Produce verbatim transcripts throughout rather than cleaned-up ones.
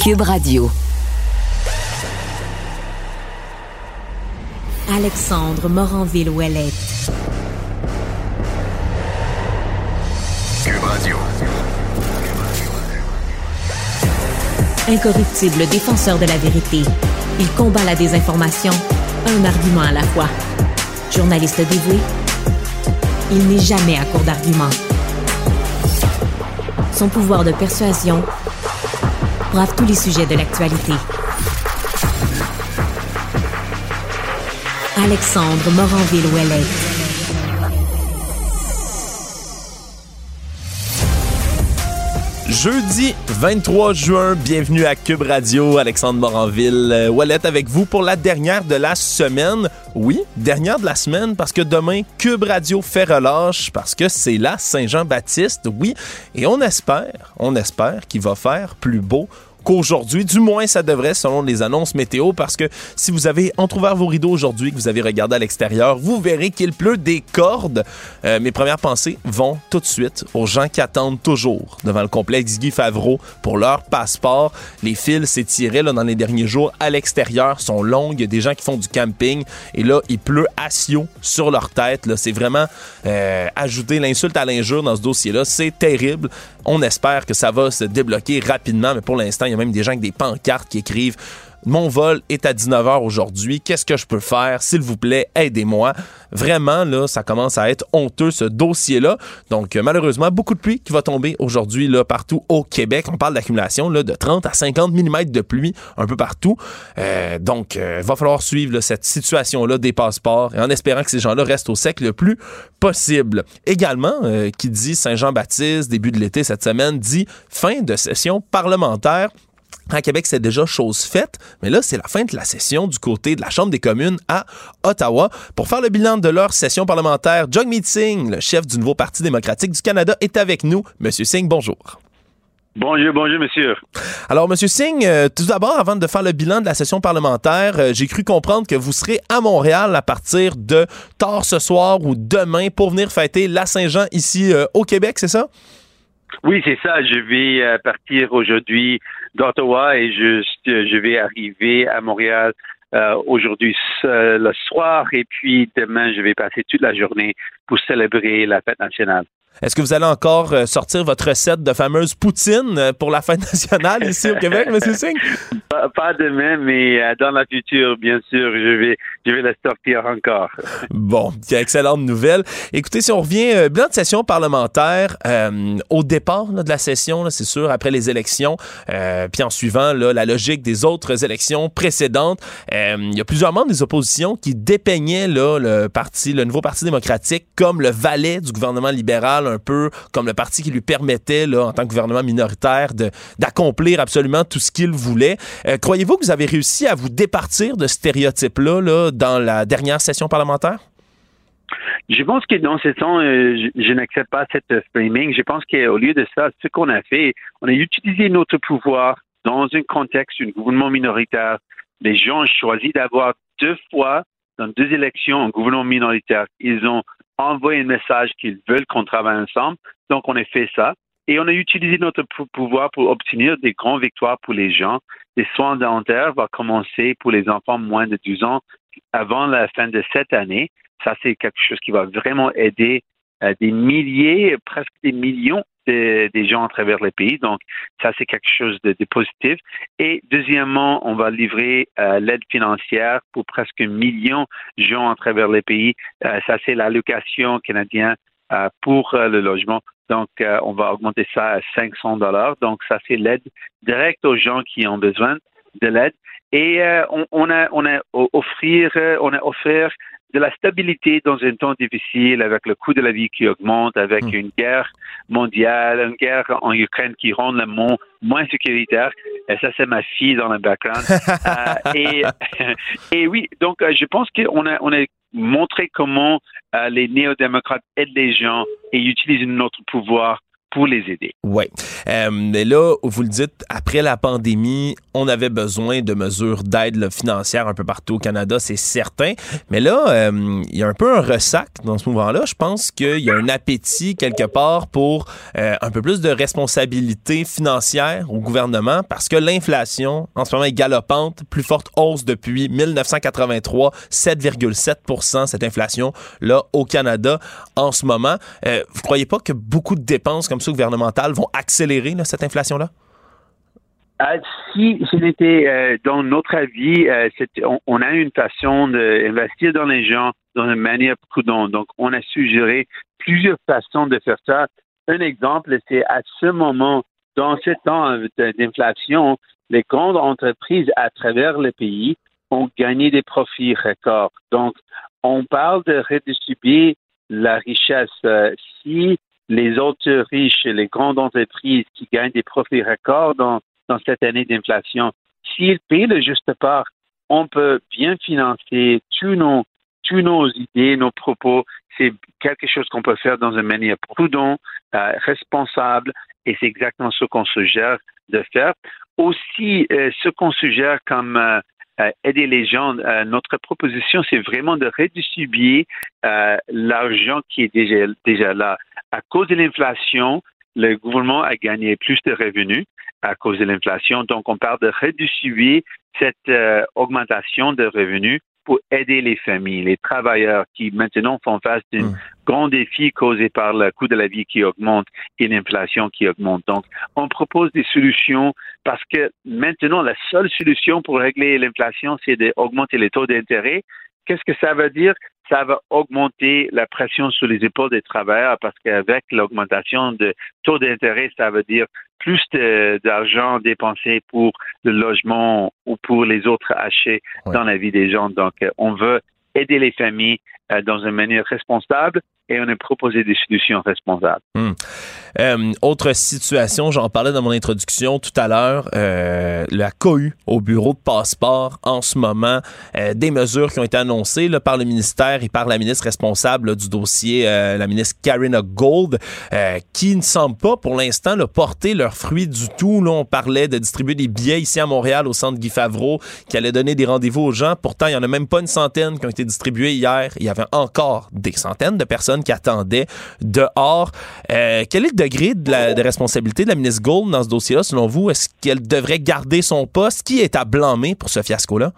Cube Radio. Alexandre Moranville-Ouellette. Cube Radio. Incorruptible défenseur de la vérité, il combat la désinformation, un argument à la fois. Journaliste dévoué, il n'est jamais à court d'arguments. Son pouvoir de persuasion brave tous les sujets de l'actualité. Alexandre Moranville-Ouellette. Jeudi vingt-trois juin, bienvenue à Cube Radio. Alexandre Moranville-Ouellette avec vous pour la dernière de la semaine. Oui, dernière de la semaine parce que demain, Cube Radio fait relâche parce que c'est la Saint-Jean-Baptiste, oui. Et on espère, on espère qu'il va faire plus beau qu'aujourd'hui. Du moins, ça devrait, selon les annonces météo, parce que si vous avez entrouvert vos rideaux aujourd'hui, que vous avez regardé à l'extérieur, vous verrez qu'il pleut des cordes. Euh, mes premières pensées vont tout de suite aux gens qui attendent toujours devant le complexe Guy Favreau pour leur passeport. Les files s'étiraient là, dans les derniers jours à l'extérieur, sont longues. Il y a des gens qui font du camping et là, il pleut à ciot sur leur tête. Là. C'est vraiment euh, ajouter l'insulte à l'injure dans ce dossier-là. C'est terrible. On espère que ça va se débloquer rapidement, mais pour l'instant, il y a même des gens avec des pancartes qui écrivent « Mon vol est à dix-neuf heures aujourd'hui. Qu'est-ce que je peux faire? S'il vous plaît, aidez-moi. » Vraiment, là, ça commence à être honteux, ce dossier-là. Donc, euh, malheureusement, beaucoup de pluie qui va tomber aujourd'hui là, partout au Québec. On parle d'accumulation là, de trente à cinquante millimètres de pluie un peu partout. Euh, donc, il euh, va falloir suivre là, cette situation-là des passeports et en espérant que ces gens-là restent au sec le plus possible. Également, euh, qui dit Saint-Jean-Baptiste, début de l'été cette semaine, dit fin de session parlementaire. À Québec, c'est déjà chose faite, mais là, c'est la fin de la session du côté de la Chambre des communes à Ottawa. Pour faire le bilan de leur session parlementaire, Jagmeet Singh, le chef du nouveau Parti démocratique du Canada, est avec nous. Monsieur Singh, bonjour. Bonjour, bonjour, monsieur. Alors, monsieur Singh, euh, tout d'abord, avant de faire le bilan de la session parlementaire, euh, j'ai cru comprendre que vous serez à Montréal à partir de tard ce soir ou demain pour venir fêter la Saint-Jean ici euh, au Québec, c'est ça? Oui, c'est ça. Je vais euh, partir aujourd'hui d'Ottawa et je, je vais arriver à Montréal euh, aujourd'hui euh, le soir et puis demain, je vais passer toute la journée pour célébrer la fête nationale. Est-ce que vous allez encore euh, sortir votre recette de fameuse poutine euh, pour la fête nationale ici au Québec, M. Singh? Pas, pas demain, mais euh, dans la future, bien sûr, je vais, je vais la sortir encore. Bon, excellente nouvelle. Écoutez, si on revient, euh, bilan de session parlementaire, euh, au départ là, de la session, là, c'est sûr, après les élections, euh, puis en suivant là, la logique des autres élections précédentes, euh, il y a plusieurs membres des oppositions qui dépeignaient là, le parti, le nouveau Parti démocratique comme le valet du gouvernement libéral, un peu comme le parti qui lui permettait, là, en tant que gouvernement minoritaire, de, d'accomplir absolument tout ce qu'il voulait. Euh, croyez-vous que vous avez réussi à vous départir de ce stéréotype-là là, dans la dernière session parlementaire? Je pense que dans ce temps, euh, je, je n'accepte pas cette framing. Je pense qu'au lieu de ça, ce qu'on a fait, on a utilisé notre pouvoir dans un contexte d'un gouvernement minoritaire. Les gens ont choisi d'avoir deux fois, dans deux élections, un gouvernement minoritaire. Ils ont envoyer un message qu'ils veulent qu'on travaille ensemble. Donc, on a fait ça. Et on a utilisé notre pouvoir pour obtenir des grandes victoires pour les gens. Les soins dentaires vont commencer pour les enfants moins de douze ans avant la fin de cette année. Ça, c'est quelque chose qui va vraiment aider euh, des milliers, presque des millions de, des gens à travers le pays. Donc, ça, c'est quelque chose de, de positif. Et deuxièmement, on va livrer euh, l'aide financière pour presque un million de gens à travers le pays. Euh, ça, c'est l'allocation canadienne euh, pour euh, le logement. Donc, euh, on va augmenter ça à cinq cents dollars. Donc, ça, c'est l'aide directe aux gens qui ont besoin de l'aide. Et euh, on, on a, on a offrir, on a offert de la stabilité dans un temps difficile avec le coût de la vie qui augmente, avec mmh. une guerre mondiale, une guerre en Ukraine qui rend le monde moins sécuritaire. Et ça, c'est ma fille dans le background. euh, et, et oui, donc je pense qu'on a, on a montré comment euh, les néo-démocrates aident les gens et utilisent notre pouvoir pour les aider. Oui. Euh, mais là, vous le dites, après la pandémie, on avait besoin de mesures d'aide là, financière un peu partout au Canada, c'est certain. Mais là, euh, il y a un peu un ressac dans ce mouvement-là. Je pense qu'il y a un appétit quelque part pour euh, un peu plus de responsabilité financière au gouvernement parce que l'inflation, en ce moment, est galopante. Plus forte hausse depuis dix-neuf cent quatre-vingt-trois, sept virgule sept pour cent cette inflation-là au Canada en ce moment. Euh, vous croyez pas que beaucoup de dépenses comme ça gouvernementales vont accélérer là, cette inflation-là? Euh, si ce n'était, euh, dans notre avis, euh, on, on a une façon d'investir dans les gens dans une manière prudente. Donc, on a suggéré plusieurs façons de faire ça. Un exemple, c'est à ce moment, dans ce temps d'inflation, les grandes entreprises à travers le pays ont gagné des profits records. Donc, on parle de redistribuer la richesse. Euh, si les autres riches, les grandes entreprises qui gagnent des profits records dans, dans cette année d'inflation, s'ils payent le juste part, on peut bien financer tous nos, tous nos idées, nos propos. C'est quelque chose qu'on peut faire dans une manière prudente, euh, responsable, et c'est exactement ce qu'on suggère de faire. Aussi, euh, ce qu'on suggère comme euh, euh, aider les gens, euh, notre proposition, c'est vraiment de redistribuer euh, l'argent qui est déjà, déjà là. À cause de l'inflation, le gouvernement a gagné plus de revenus à cause de l'inflation. Donc, on parle de redistribuer cette euh, augmentation de revenus pour aider les familles, les travailleurs qui maintenant font face d'un mmh. grand défi causé par le coût de la vie qui augmente et l'inflation qui augmente. Donc, on propose des solutions parce que maintenant, la seule solution pour régler l'inflation, c'est d'augmenter les taux d'intérêt. Qu'est-ce que ça veut dire? Ça va augmenter la pression sur les épaules des travailleurs parce qu'avec l'augmentation de taux d'intérêt, ça veut dire plus de, d'argent dépensé pour le logement ou pour les autres achats ouais. dans la vie des gens. Donc, on veut aider les familles euh, dans une manière responsable et on a proposé des solutions responsables. Hum. Euh, autre situation, j'en parlais dans mon introduction tout à l'heure, euh, la cohue au bureau de passeport en ce moment, euh, des mesures qui ont été annoncées là, par le ministère et par la ministre responsable là, du dossier, euh, la ministre Karina Gould, euh, qui ne semble pas pour l'instant là, porter leurs fruits du tout. Là, on parlait de distribuer des billets ici à Montréal au centre Guy Favreau qui allait donner des rendez-vous aux gens. Pourtant, il n'y en a même pas une centaine qui ont été distribués hier. Il y avait encore des centaines de personnes qui attendaient dehors. Euh, quel est le degré de, la, de responsabilité de la ministre Gould dans ce dossier-là, selon vous? Est-ce qu'elle devrait garder son poste? Qui est à blâmer pour ce fiasco-là?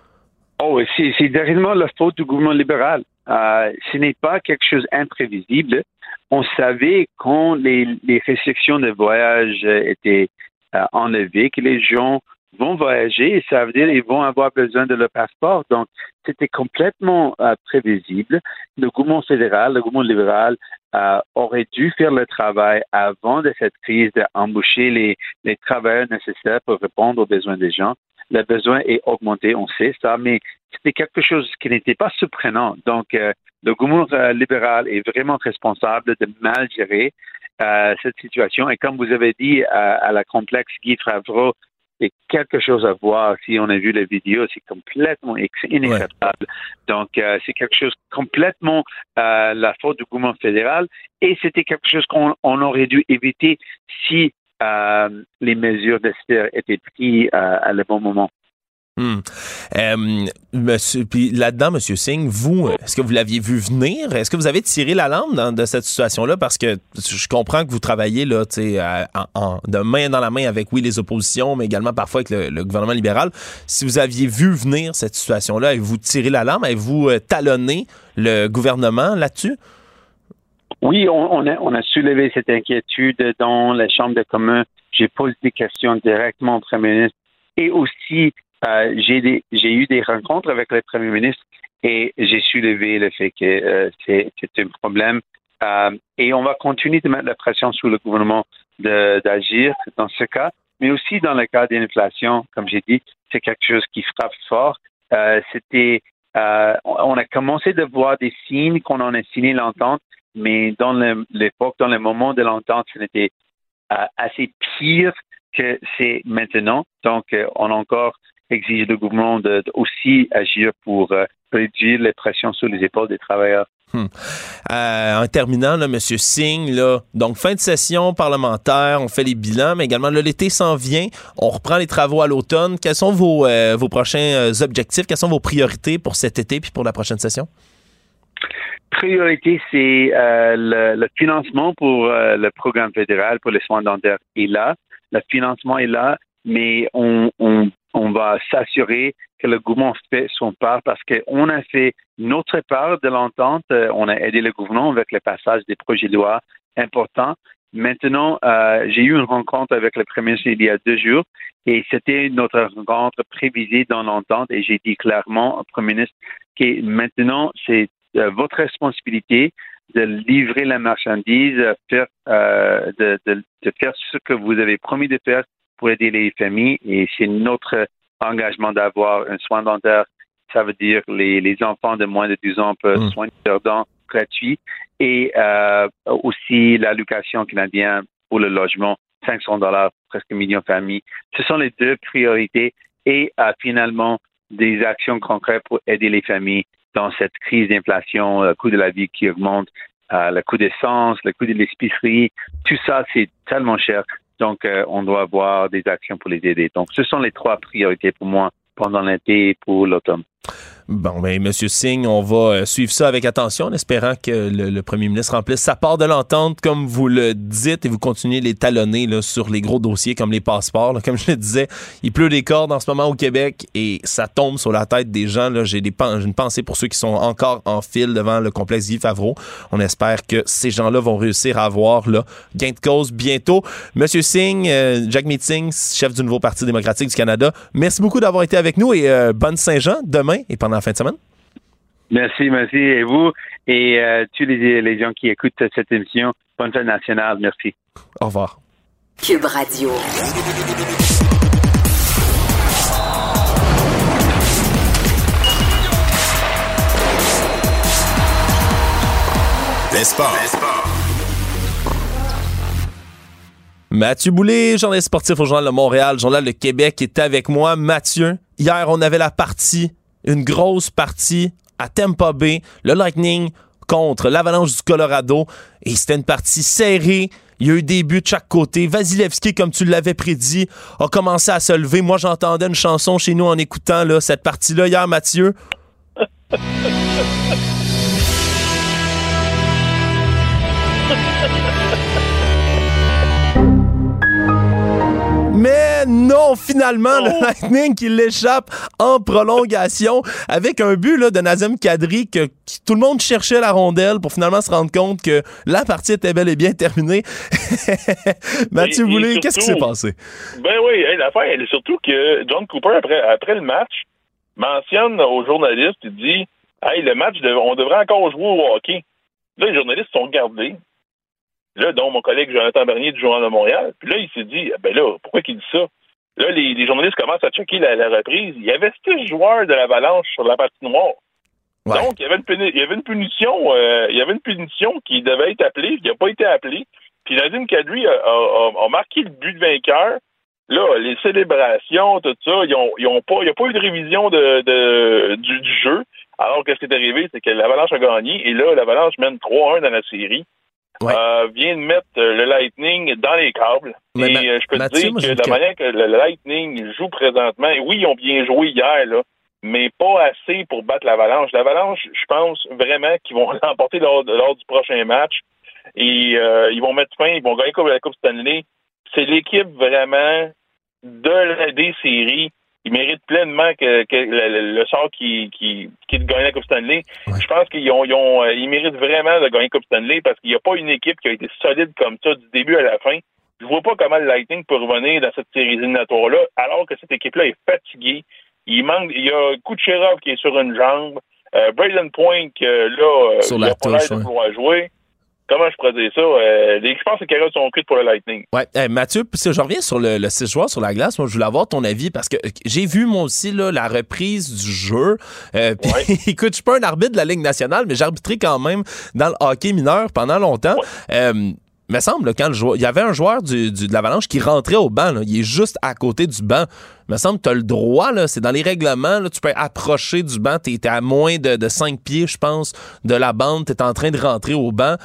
Oh, c'est, c'est directement la faute du gouvernement libéral. Euh, ce n'est pas quelque chose d'imprévisible. On savait quand les, les restrictions de voyage étaient euh, enlevées que les gens vont voyager et ça veut dire qu'ils vont avoir besoin de leur passeport. Donc, c'était complètement euh, prévisible. Le gouvernement fédéral, le gouvernement libéral euh, aurait dû faire le travail avant de cette crise d'embaucher les, les travailleurs nécessaires pour répondre aux besoins des gens. Le besoin est augmenté, on sait ça, mais c'était quelque chose qui n'était pas surprenant. Donc, euh, le gouvernement euh, libéral est vraiment responsable de mal gérer euh, cette situation. Et comme vous avez dit euh, à la complexe Guy Favreau, c'est quelque chose à voir. Si on a vu la vidéo, c'est complètement inacceptable. Ouais. Donc, euh, c'est quelque chose complètement euh, la faute du gouvernement fédéral et c'était quelque chose qu'on on aurait dû éviter si euh, les mesures d'austérité étaient prises euh, à le bon moment. Hum. Euh, monsieur, puis là-dedans, Monsieur Singh, vous, est-ce que vous l'aviez vu venir? Est-ce que vous avez tiré la langue dans, de cette situation-là? Parce que je comprends que vous travaillez là, en, en, de main dans la main avec, oui, les oppositions, mais également parfois avec le, le gouvernement libéral. Si vous aviez vu venir cette situation-là, avez-vous tiré la langue? Avez-vous euh, talonné le gouvernement là-dessus? Oui, on, on, a, on a soulevé cette inquiétude dans la Chambre des communs. J'ai posé des questions directement au Premier ministre et aussi Euh, j'ai, des, j'ai eu des rencontres avec le Premier ministre et j'ai soulevé le fait que euh, c'est, c'est un problème. Euh, et on va continuer de mettre la pression sur le gouvernement de, d'agir dans ce cas, mais aussi dans le cas de l'inflation, comme j'ai dit, c'est quelque chose qui frappe fort. Euh, c'était, euh, on a commencé de voir des signes qu'on en a signé l'entente, mais dans le, l'époque, dans le moment de l'entente, c'était euh, assez pire que c'est maintenant. Donc, euh, on a encore exige le gouvernement de, de aussi agir pour euh, réduire les pressions sur les épaules des travailleurs. Hmm. Euh, en terminant, là, M. Singh, là, donc fin de session parlementaire, on fait les bilans, mais également là, l'été s'en vient, on reprend les travaux à l'automne. Quels sont vos, euh, vos prochains objectifs? Quelles sont vos priorités pour cet été puis pour la prochaine session? Priorité, c'est euh, le, le financement pour euh, le programme fédéral pour les soins dentaires est là. Le financement est là, mais on, on, on va s'assurer que le gouvernement fait son part parce qu'on a fait notre part de l'entente. On a aidé le gouvernement avec le passage des projets de loi importants. Maintenant, euh, j'ai eu une rencontre avec le Premier ministre il y a deux jours et c'était notre rencontre prévisée dans l'entente et j'ai dit clairement au Premier ministre que maintenant, c'est euh, votre responsabilité de livrer la marchandise, faire, euh, de, de, de faire ce que vous avez promis de faire pour aider les familles et c'est notre engagement d'avoir un soin dentaire. Ça veut dire les, les enfants de moins de douze ans peuvent mmh. soigner leurs dents gratuits et euh, aussi l'allocation canadienne pour le logement, cinq cents dollars, presque un million de familles. Ce sont les deux priorités et euh, finalement des actions concrètes pour aider les familles dans cette crise d'inflation, le coût de la vie qui augmente, euh, le coût d'essence, le coût de l'épicerie, tout ça, c'est tellement cher. Donc, euh, on doit avoir des actions pour les aider. Donc, ce sont les trois priorités pour moi pendant l'été et pour l'automne. Bon, ben, M. Singh, on va suivre ça avec attention en espérant que le, le premier ministre remplisse sa part de l'entente, comme vous le dites, et vous continuez de les talonner là, sur les gros dossiers comme les passeports. Là. Comme je le disais, il pleut des cordes en ce moment au Québec et ça tombe sur la tête des gens. Là. J'ai, des, j'ai une pensée pour ceux qui sont encore en file devant le complexe Guy Favreau. On espère que ces gens-là vont réussir à avoir là, gain de cause bientôt. M. Singh, euh, Jagmeet Singh, chef du nouveau Parti démocratique du Canada, merci beaucoup d'avoir été avec nous et euh, bonne Saint-Jean demain et pendant la fin de semaine. Merci, merci. Et vous et euh, tous les, les gens qui écoutent cette émission, bonne fête nationale. Merci. Au revoir. Cube Radio. Les sports. Mathieu Boulay, journaliste sportif au Journal de Montréal, Journal de Québec, est avec moi. Mathieu, hier, on avait la partie, une grosse partie à Tampa Bay, le Lightning contre l'Avalanche du Colorado, et c'était une partie serrée. Il y a eu des buts de chaque côté. Vasilevski, comme tu l'avais prédit, a commencé à se lever. Moi, j'entendais une chanson chez nous en écoutant là, cette partie-là hier, Mathieu. Mais non, finalement, oh. le Lightning qui l'échappe en prolongation avec un but là, de Nazem Kadri que, que tout le monde cherchait la rondelle pour finalement se rendre compte que la partie était bel et bien terminée. Mathieu Boulay, qu'est-ce qui s'est passé? Ben oui, hey, l'affaire, elle est surtout que John Cooper, après, après le match, mentionne aux journalistes, il dit « Hey, le match, on devrait encore jouer au hockey. » Là, les journalistes sont regardés. Là, dont mon collègue Jonathan Bernier du Journal de Montréal. Puis là, il s'est dit, ben là, pourquoi qu'il dit ça? Là, les, les journalistes commencent à checker la, la reprise. Il y avait six joueurs de l'Avalanche sur la patinoire. Ouais. Donc, il y avait une, puni- il y avait une punition, euh, il y avait une punition qui devait être appelée, qui n'a pas été appelée. Puis Nazem Kadri a, a, a marqué le but de vainqueur. Là, les célébrations, tout ça, ils ont, ils ont pas, il n'y a pas eu de révision de, de, du, du jeu. Alors, qu'est-ce qui est arrivé? C'est que l'Avalanche a gagné. Et là, l'Avalanche mène trois un dans la série. Ouais. Euh, vient de mettre euh, le Lightning dans les câbles. Mais et euh, je peux Mathieu, te dire que la manière que le Lightning joue présentement, et oui, ils ont bien joué hier, là, mais pas assez pour battre l'Avalanche. L'Avalanche, je pense vraiment qu'ils vont l'emporter lors, lors du prochain match. Et euh, ils vont mettre fin, ils vont gagner la Coupe Stanley. C'est l'équipe vraiment de la, des séries. Ils méritent pleinement que, que le, le sort qui, qui, qui est de gagner la Coupe Stanley. Ouais. Je pense qu'ils ont, ils ont, ils méritent vraiment de gagner la Coupe Stanley parce qu'il n'y a pas une équipe qui a été solide comme ça du début à la fin. Je vois pas comment le Lightning peut revenir dans cette série éliminatoire-là, alors que cette équipe-là est fatiguée. Il manque, il y a Kucherov qui est sur une jambe, euh, Braden Point, que là, sur il a pas l'air de pouvoir jouer. Comment je pourrais dire ça? Euh, les, je pense que les carottes sont cuites pour le Lightning. Ouais, hey, Mathieu, si je reviens sur le, le six joueurs sur la glace, moi, je voulais avoir ton avis parce que j'ai vu, moi aussi, là, la reprise du jeu. Euh, pis, ouais. Écoute, je suis pas un arbitre de la Ligue nationale, mais j'ai arbitré quand même dans le hockey mineur pendant longtemps. Ouais. Euh, me semble, là, quand le joueur, il y avait un joueur du, du, de l'Avalanche qui rentrait au banc, là, il est juste à côté du banc. Me semble que tu as le droit, là, c'est dans les règlements, là, tu peux approcher du banc, tu es à moins de, de cinq pieds, je pense, de la bande, tu es en train de rentrer au banc.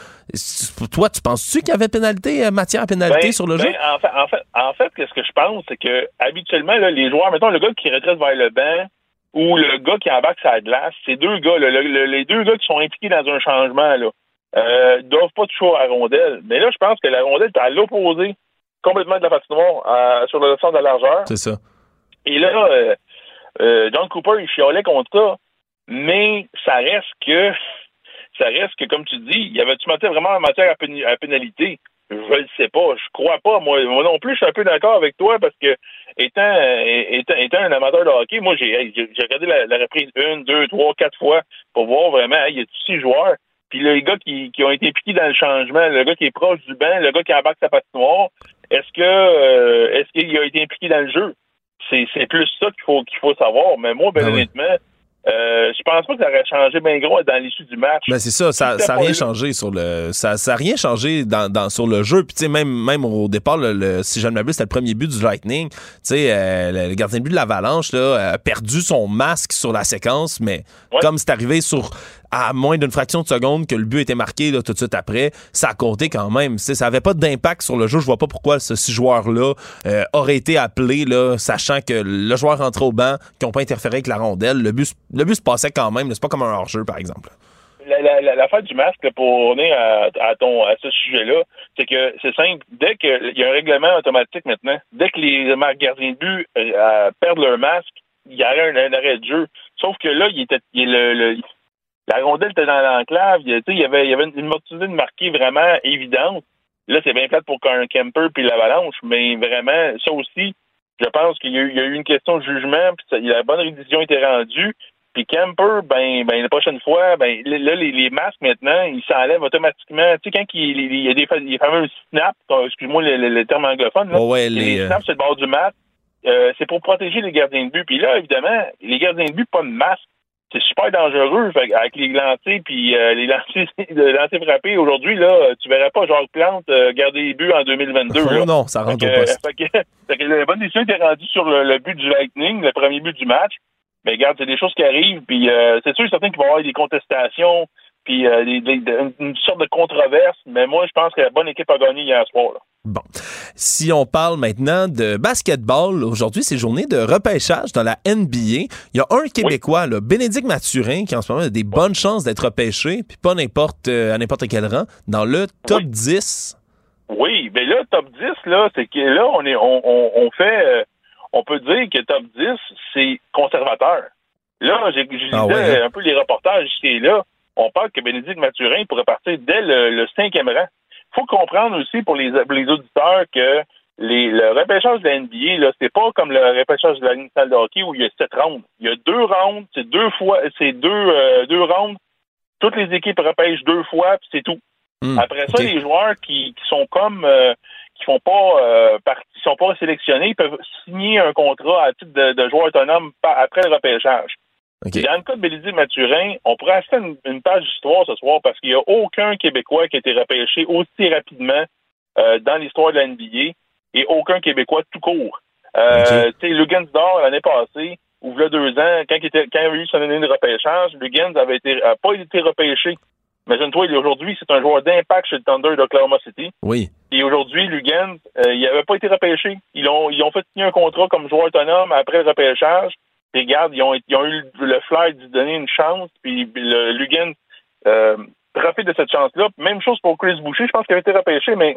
Toi, tu penses-tu qu'il y avait pénalité, matière à pénalité ben, sur le ben, jeu? En fait, en fait, en fait, ce que je pense, c'est que habituellement, là, les joueurs, mettons le gars qui retraite vers le banc ou le gars qui embarque sur la glace, ces deux gars, là, le, le, les deux gars qui sont impliqués dans un changement, là, Euh, doivent pas toucher à la rondelle. Mais là, je pense que la rondelle est à l'opposé complètement de la patinoire, à, sur le centre de la largeur. C'est ça. Et là, euh, euh, John Cooper, il chialait contre ça, mais ça reste que, ça reste que, comme tu dis, y avait-tu vraiment en matière à, pén- à pénalité? Je le sais pas, je crois pas. Moi, moi non plus, je suis un peu d'accord avec toi parce que, étant, étant, étant un amateur de hockey, moi, j'ai, j'ai, j'ai regardé la, la reprise une, deux, trois, quatre fois pour voir vraiment, il hey, y a six joueurs. Puis les gars qui, qui ont été piqués dans le changement, le gars qui est proche du banc, le gars qui embarque sa patinoire, est-ce que euh, est-ce qu'il a été impliqué dans le jeu? C'est, c'est plus ça qu'il faut qu'il faut savoir. Mais moi, ben, ah honnêtement, oui. Euh, je pense pas que ça aurait changé bien gros dans l'issue du match. Ben c'est ça, ça n'a rien changé sur le ça ça a rien changé dans, dans sur le jeu. Puis tu sais même même au départ le, le si je ne m'abuse, c'était le premier but du Lightning. Tu sais euh, le gardien de but de l'Avalanche là a perdu son masque sur la séquence, mais ouais. Comme c'est arrivé sur à moins d'une fraction de seconde que le but était marqué là, tout de suite après, ça a compté quand même. T'sais, ça avait pas d'impact sur le jeu. Je vois pas pourquoi ce six joueurs-là euh, auraient été appelés, là, sachant que le joueur rentrait au banc, qu'ils n'ont pas interféré avec la rondelle. Le but, le but se passait quand même. C'est pas comme un hors-jeu, par exemple. La, la, la, l'affaire du masque, là, pour revenir à, à, ton, à ce sujet-là, c'est que c'est simple. Dès qu'il y a un règlement automatique maintenant, dès que les gardiens de but euh, perdent leur masque, il y aurait un, un arrêt de jeu. Sauf que là, il était il, le, le la rondelle était dans l'enclave, il y avait, il y avait une motivation de marquer vraiment évidente. Là, c'est bien plate pour un Kemper puis l'Avalanche, mais vraiment, ça aussi, je pense qu'il y a eu, il y a eu une question de jugement, puis ça, la bonne révision était rendue. Puis Kemper, ben, ben la prochaine fois, ben là, les, les masques maintenant, ils s'enlèvent automatiquement. Tu sais, quand il, il y a des les fameux snaps, excuse-moi le, le, le terme anglophone, là, oh ouais, les, les snaps sur le bord du masque, euh, c'est pour protéger les gardiens de but. Puis là, évidemment, les gardiens de but, pas de masque. C'est super dangereux fait, avec les lancers puis euh, les lancers de lancers frappés. Aujourd'hui, là, tu verrais pas Jacques Plante euh, garder les buts en deux mille vingt-deux. Oh là. non, ça rentre fait au poste. Fait que, fait que la bonne décision était rendue sur le, le but du Lightning, le premier but du match. Mais regarde, c'est des choses qui arrivent, puis euh, c'est sûr et certain qu'il va y avoir des contestations, puis euh, des, des, des, une sorte de controverse, mais moi, je pense que la bonne équipe a gagné hier soir. Là. Bon. Si on parle maintenant de basketball, aujourd'hui, c'est journée de repêchage dans la N B A. Il y a un Québécois, oui. là, Bénédicte Mathurin, qui en ce moment a des oui. bonnes chances d'être repêché, puis pas n'importe euh, à n'importe quel rang, dans le top oui. dix. Oui, mais là, top dix, là, c'est que là, on est on, on, on fait... Euh, on peut dire que top dix, c'est conservateur. Là, j'ai, j'ai ah ouais, hein? un peu les reportages ici et là. On parle que Bénédicte Mathurin pourrait partir dès le, le cinquième rang. Il faut comprendre aussi pour les, pour les auditeurs que les, le repêchage de la N B A, là, c'est pas comme le repêchage de la Ligue nationale de hockey où il y a sept rounds. Il y a deux rounds, c'est deux fois, c'est deux, euh, deux rounds. Toutes les équipes repêchent deux fois, puis c'est tout. Mmh, Après ça, okay. les joueurs qui, qui sont comme euh, qui font pas euh, partie, qui sont pas sélectionnés, ils peuvent signer un contrat à titre de, de joueur autonome après le repêchage. Okay. Dans le cas de Bénédicte Mathurin, on pourrait acheter une, une page d'histoire ce soir parce qu'il n'y a aucun Québécois qui a été repêché aussi rapidement euh, dans l'histoire de la N B A et aucun Québécois tout court. Euh, okay. Tu sais, Lugansdor, l'année passée, ou il y a deux ans, quand il, était, quand il avait eu son année de repêchage, Lugans avait été, a pas été repêché. Imagine-toi, aujourd'hui, c'est un joueur d'impact chez le Thunder d'Oklahoma City. Oui. Et aujourd'hui, Lugans, euh, il n'avait pas été repêché. Ils ont, ils ont fait signer un contrat comme joueur autonome après le repêchage. Puis regarde, ils ont, ils ont eu le flair d'y donner une chance. Puis le Lugans euh, profite de cette chance-là. Même chose pour Chris Boucher. Je pense qu'il avait été repêché, mais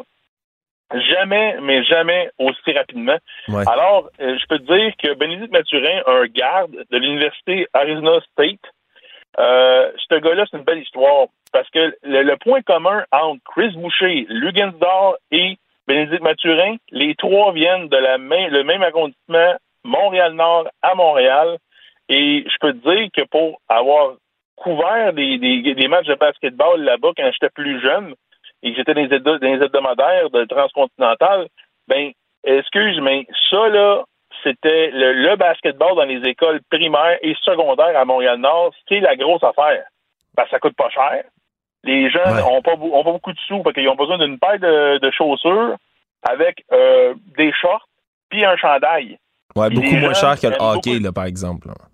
jamais, mais jamais aussi rapidement. Ouais. Alors, euh, je peux te dire que Bénédicte Mathurin, un garde de l'Université Arizona State, euh, ce gars-là, c'est une belle histoire. Parce que le, le point commun entre Chris Boucher, Lugansdor et Bénédicte Mathurin, les trois viennent de la même, le même arrondissement, Montréal-Nord à Montréal. Et je peux te dire que pour avoir couvert des, des, des matchs de basketball là-bas quand j'étais plus jeune et que j'étais dans les, dans les hebdomadaires de Transcontinental, ben, excuse, mais ça, là, c'était le, le basketball dans les écoles primaires et secondaires à Montréal-Nord, c'est la grosse affaire. Parce que ça coûte pas cher. Les jeunes ouais. ont pas ont pas beaucoup de sous, parce qu'ils ont besoin d'une paire de, de chaussures avec euh, des shorts puis un chandail. Ouais, puis beaucoup moins cher que le hockey, beaucoup... là, par exemple. Là.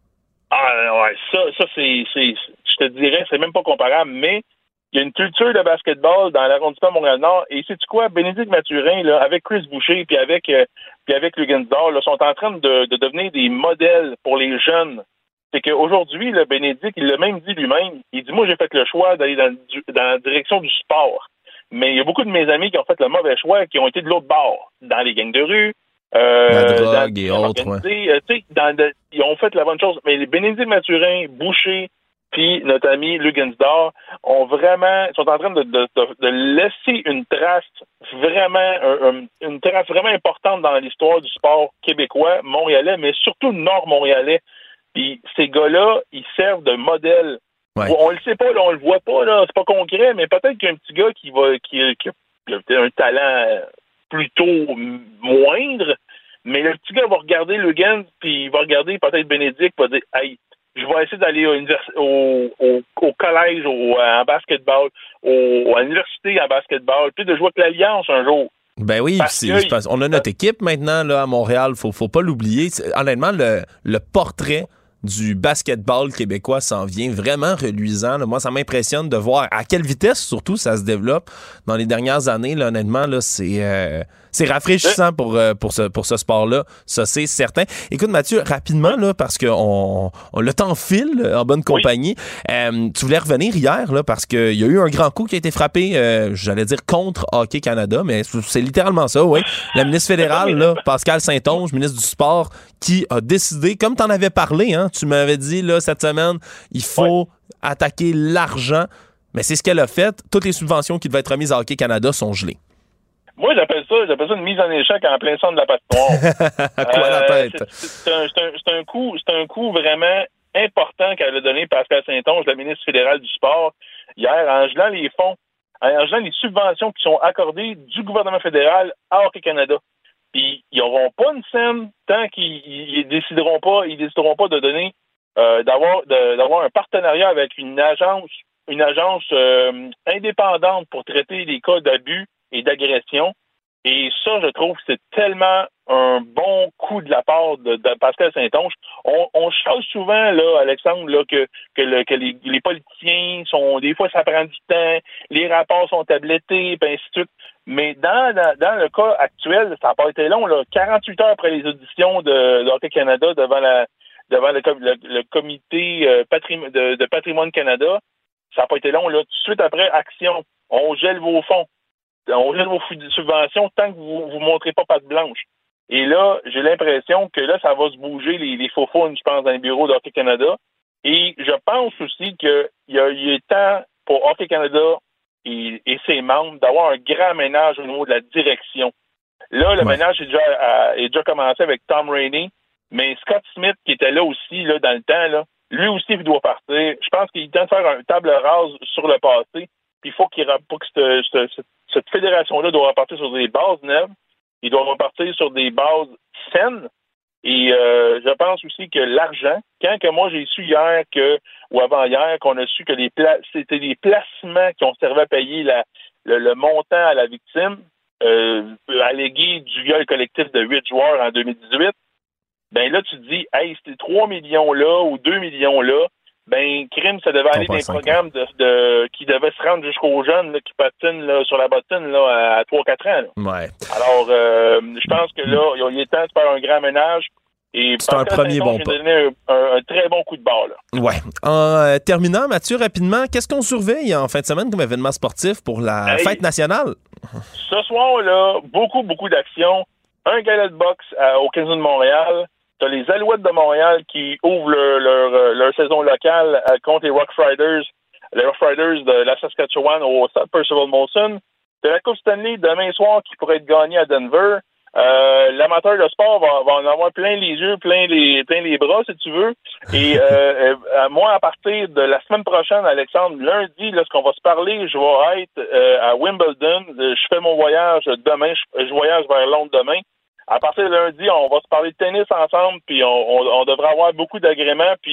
Ah ouais, ça, ça c'est, c'est, je te dirais, c'est même pas comparable, mais il y a une culture de basketball dans l'arrondissement Montréal-Nord, et sais-tu quoi, Bénédicte Mathurin, là, avec Chris Boucher, puis avec euh, puis avec Lugansdor, là, sont en train de, de devenir des modèles pour les jeunes. C'est qu'aujourd'hui, là, Bénédicte, il l'a même dit lui-même, il dit, moi, j'ai fait le choix d'aller dans, dans la direction du sport. Mais il y a beaucoup de mes amis qui ont fait le mauvais choix, qui ont été de l'autre bord, dans les gangs de rue, euh, la drogue dans, et autres, ouais. euh, dans de, ils ont fait la bonne chose. Mais les Bénédicte Mathurin, Boucher, puis notre ami Lugansdor ont vraiment, sont en train de, de, de, de laisser une trace vraiment, un, une trace vraiment importante dans l'histoire du sport québécois, montréalais, mais surtout nord-montréalais. Puis ces gars-là, ils servent de modèle. Ouais. On le sait pas, là, on le voit pas, là, c'est pas concret, mais peut-être qu'un petit gars qui va, qui, qui a un talent plutôt moindre, mais le petit gars va regarder Lugans, puis il va regarder peut-être Bénédicte, va dire, hey, je vais essayer d'aller au, au, au, au collège, au, en basketball, au, à l'université en basketball, puis de jouer avec l'Alliance un jour. Ben oui, c'est, que, c'est on a notre équipe maintenant là, à Montréal, faut, faut pas l'oublier. C'est, honnêtement, le, le portrait du basketball québécois s'en vient vraiment reluisant. Là. Moi, ça m'impressionne de voir à quelle vitesse, surtout, ça se développe dans les dernières années. Là, honnêtement, là, c'est, euh, c'est rafraîchissant pour, euh, pour, ce, pour ce sport-là. Ça, c'est certain. Écoute, Mathieu, rapidement, là, parce que on, on, le temps file en bonne compagnie. Oui. Euh, tu voulais revenir hier, là, parce qu'il y a eu un grand coup qui a été frappé, euh, j'allais dire contre Hockey Canada, mais c'est littéralement ça, oui. La ministre fédérale, là, Pascale Saint-Onge, ministre du Sport, qui a décidé, comme tu en avais parlé, hein, tu m'avais dit là, cette semaine, il faut ouais. attaquer l'argent. Mais c'est ce qu'elle a fait. Toutes les subventions qui devaient être remises à Hockey Canada sont gelées. Moi, j'appelle ça, j'appelle ça une mise en échec en plein centre de la patinoire. À quoi euh, la tête? C'est, c'est, un, c'est, un, c'est, un coup, c'est un coup vraiment important qu'elle a donné Pascale Saint-Onge, la ministre fédérale du Sport, hier, en gelant les fonds, en gelant les subventions qui sont accordées du gouvernement fédéral à Hockey Canada. Puis ils n'auront pas une scène tant qu'ils ils décideront pas, ils décideront pas de donner, euh, d'avoir, de, d'avoir un partenariat avec une agence, une agence euh, indépendante pour traiter les cas d'abus et d'agression. Et ça, je trouve que c'est tellement un bon coup de la part de, de Pascale Saint-Onge. On, on chasse souvent, là, Alexandre, là, que, que, le, que les, les politiciens sont, des fois, ça prend du temps, les rapports sont tablettés, puis ainsi de suite. Mais dans, dans, dans le cas actuel, ça n'a pas été long, là, quarante-huit heures après les auditions de, de Hockey Canada devant la, devant le, le, le comité euh, patrim- de, de Patrimoine Canada, ça n'a pas été long, là. Tout de suite après, action. On gèle vos fonds. On gèle vos subventions tant que vous ne montrez pas patte blanche. Et là, j'ai l'impression que là, ça va se bouger, les, les faux faux, je pense, dans les bureaux d'Hockey Canada. Et je pense aussi qu'il y a, il est temps pour Hockey Canada et, et ses membres d'avoir un grand ménage au niveau de la direction. Là, le ouais. ménage est déjà, a, est déjà commencé avec Tom Rainey, mais Scott Smith, qui était là aussi, là, dans le temps, là, lui aussi, il doit partir. Je pense qu'il est temps de faire une table rase sur le passé. Puis il faut qu'il faut que cette, cette, cette fédération-là doit repartir sur des bases neuves. Il doit repartir sur des bases saines. Et euh, je pense aussi que l'argent, quand que moi j'ai su hier que ou avant-hier qu'on a su que les pla- c'était des placements qui ont servi à payer la, le, le montant à la victime, euh, allégué du viol collectif de huit joueurs en deux mille dix-huit, ben là tu te dis, hey, ces trois millions-là ou deux millions-là, ben, crime, ça devait aller dans des programmes de, de, qui devaient se rendre jusqu'aux jeunes là, qui patinent là, sur la bottine là, à trois quatre ans. Là. Ouais. Alors, euh, je pense que là, il est temps de faire un grand ménage. Et c'est un premier bon pas. Donné un, un, un très bon coup de barre. Là. Ouais. En euh, terminant, Mathieu, rapidement, qu'est-ce qu'on surveille en fin de semaine comme événement sportif pour la hey, fête nationale? Ce soir, là, beaucoup, beaucoup d'actions. Un gala de boxe à, au Casino de Montréal. T'as les Alouettes de Montréal qui ouvrent leur, leur, leur saison locale contre les Rough Riders, les Rough Riders de la Saskatchewan au Stade Percival Molson. T'as la Coupe Stanley demain soir qui pourrait être gagnée à Denver. Euh, l'amateur de sport va, va en avoir plein les yeux, plein les, plein les bras, si tu veux. Et euh, euh, moi, à partir de la semaine prochaine, Alexandre, lundi, lorsqu'on va se parler, je vais être euh, à Wimbledon. Je fais mon voyage demain. Je, je voyage vers Londres demain. À partir de lundi, on va se parler de tennis ensemble, puis on, on, on devrait avoir beaucoup d'agréments, puis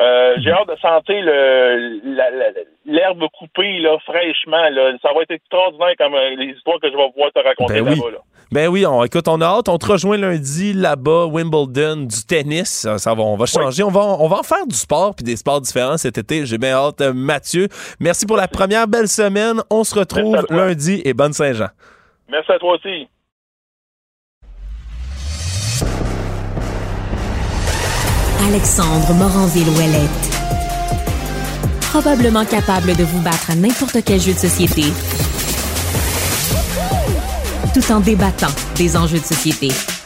Euh, j'ai hâte de sentir le, la, la, l'herbe coupée là, fraîchement. Là. Ça va être extraordinaire comme euh, les histoires que je vais pouvoir te raconter ben là-bas. Oui. Là. Ben oui, on, écoute, on a hâte. On te rejoint lundi là-bas, Wimbledon, du tennis. Ça, ça va, on va changer. Oui. On, va, on va en faire du sport puis des sports différents cet été. J'ai bien hâte. Mathieu, merci pour la première belle semaine. On se retrouve lundi et bonne Saint-Jean. Merci à toi aussi. Alexandre Moranville-Ouellette. Probablement capable de vous battre à n'importe quel jeu de société, tout en débattant des enjeux de société.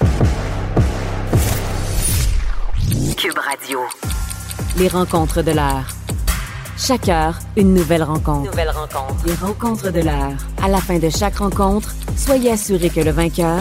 Cube Radio. Les rencontres de l'heure. Chaque heure, une nouvelle rencontre. Nouvelle rencontre. Les rencontres de l'heure. À la fin de chaque rencontre, soyez assurés que le vainqueur,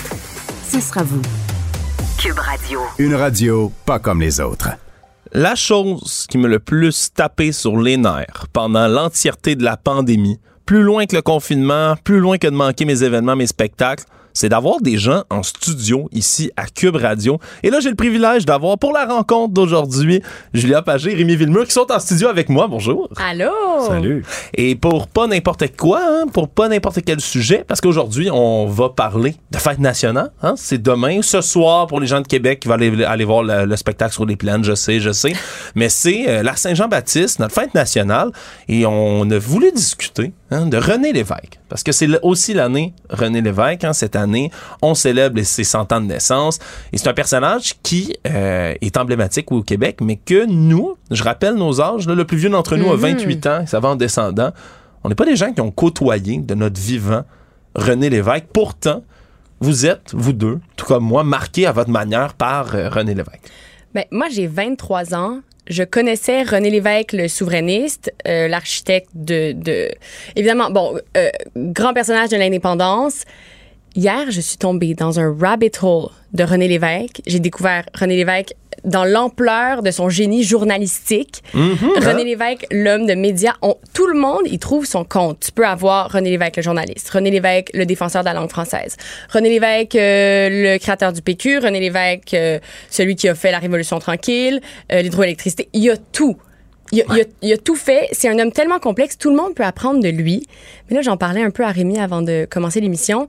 ce sera vous. Cube Radio. Une radio pas comme les autres. La chose qui m'a le plus tapé sur les nerfs pendant l'entièreté de la pandémie, plus loin que le confinement, plus loin que de manquer mes événements, mes spectacles, c'est d'avoir des gens en studio ici à Cube Radio. Et là, j'ai le privilège d'avoir pour la rencontre d'aujourd'hui Julia Pagé et Rémi Villemur qui sont en studio avec moi. Bonjour. Allô. Salut. Et pour pas n'importe quoi, hein, pour pas n'importe quel sujet, parce qu'aujourd'hui, on va parler de fête nationale. Hein, c'est demain, ce soir, pour les gens de Québec qui vont aller, aller voir le, le spectacle sur les plaines, je sais, je sais. Mais c'est euh, la Saint-Jean-Baptiste, notre fête nationale. Et on a voulu discuter hein, de René Lévesque. Parce que c'est aussi l'année René Lévesque, hein, cette année, on célèbre ses cent ans de naissance. Et c'est un personnage qui euh, est emblématique au Québec, mais que nous, je rappelle nos âges, là, le plus vieux d'entre nous mm-hmm. a vingt-huit ans, ça va en descendant. On n'est pas des gens qui ont côtoyé de notre vivant René Lévesque. Pourtant, vous êtes, vous deux, tout comme moi, marqués à votre manière par euh, René Lévesque. Ben, moi, j'ai vingt-trois ans. Je connaissais René Lévesque, le souverainiste, euh, l'architecte de, de... Évidemment, bon, euh, grand personnage de l'indépendance. Hier, je suis tombée dans un rabbit hole de René Lévesque. J'ai découvert René Lévesque dans l'ampleur de son génie journalistique. Mm-hmm, René hein? Lévesque, l'homme de médias, on, tout le monde y trouve son compte. Tu peux avoir René Lévesque, le journaliste, René Lévesque, le défenseur de la langue française, René Lévesque, euh, le créateur du P Q, René Lévesque, euh, celui qui a fait la Révolution tranquille, euh, l'hydroélectricité. Il y a tout. Il a, ouais. il, a, il a tout fait. C'est un homme tellement complexe. Tout le monde peut apprendre de lui. Mais là, j'en parlais un peu à Rémi avant de commencer l'émission.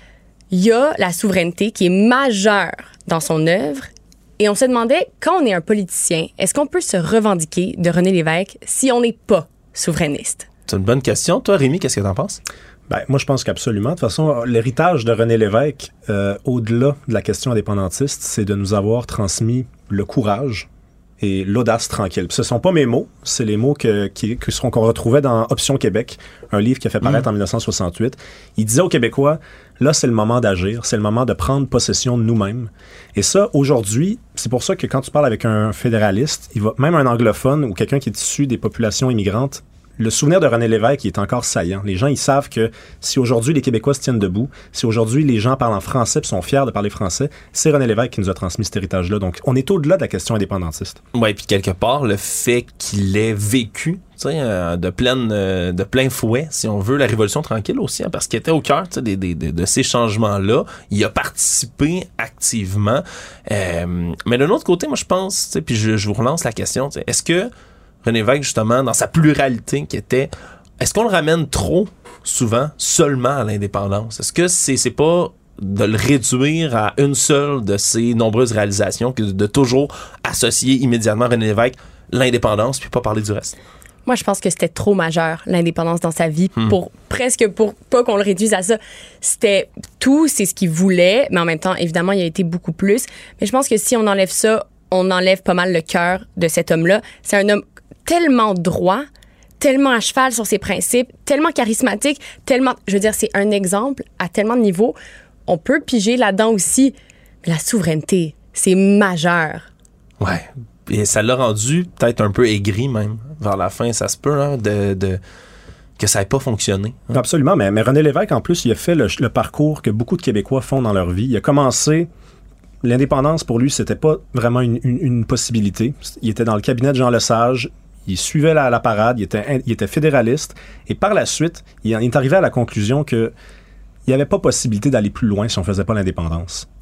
Il y a la souveraineté qui est majeure dans son œuvre. Et on se demandait, quand on est un politicien, est-ce qu'on peut se revendiquer de René Lévesque si on n'est pas souverainiste? C'est une bonne question. Toi, Rémi, qu'est-ce que t'en penses? Ben, moi, je pense qu'absolument. De toute façon, l'héritage de René Lévesque, euh, au-delà de la question indépendantiste, c'est de nous avoir transmis le courage et l'audace tranquille. Puis ce sont pas mes mots, c'est les mots que, qui, que seront, qu'on retrouvait dans Option Québec, un livre qui a fait paraître mmh. en dix-neuf cent soixante-huit. Il disait aux Québécois, là, c'est le moment d'agir, c'est le moment de prendre possession de nous-mêmes. Et ça, aujourd'hui, c'est pour ça que quand tu parles avec un fédéraliste, il va, même un anglophone ou quelqu'un qui est issu des populations immigrantes, le souvenir de René Lévesque il est encore saillant. Les gens, ils savent que si aujourd'hui les Québécois se tiennent debout, si aujourd'hui les gens parlent en français et sont fiers de parler français, c'est René Lévesque qui nous a transmis cet héritage-là. Donc, on est au-delà de la question indépendantiste. Oui, puis quelque part, le fait qu'il ait vécu tu sais, euh, de, pleine, euh, de plein fouet, si on veut, la Révolution tranquille aussi, hein, parce qu'il était au cœur des, des, des, de ces changements-là. Il a participé activement. Euh, mais d'un autre côté, moi, je pense, puis je, je vous relance la question, est-ce que René Lévesque, justement, dans sa pluralité qui était, est-ce qu'on le ramène trop souvent seulement à l'indépendance? Est-ce que c'est, c'est pas de le réduire à une seule de ses nombreuses réalisations que de toujours associer immédiatement René Lévesque l'indépendance puis pas parler du reste? Moi, je pense que c'était trop majeur, l'indépendance dans sa vie, hmm. pour presque pour pas qu'on le réduise à ça. C'était tout, c'est ce qu'il voulait, mais en même temps, évidemment, il a été beaucoup plus. Mais je pense que si on enlève ça, on enlève pas mal le cœur de cet homme-là. C'est un homme tellement droit, tellement à cheval sur ses principes, tellement charismatique, tellement... Je veux dire, c'est un exemple à tellement de niveaux. On peut piger là-dedans aussi. Mais la souveraineté, c'est majeur. Ouais. Et ça l'a rendu peut-être un peu aigri même. Vers la fin, ça se peut, hein, de... de... que ça n'ait pas fonctionné. Hein. Absolument, mais, mais René Lévesque, en plus, il a fait le, le parcours que beaucoup de Québécois font dans leur vie. Il a commencé... L'indépendance, pour lui, c'était pas vraiment une, une, une possibilité. Il était dans le cabinet de Jean Lesage, il suivait la, la parade, il était, il était fédéraliste, et par la suite, il est arrivé à la conclusion que il n'y avait pas possibilité d'aller plus loin si on ne faisait pas l'indépendance.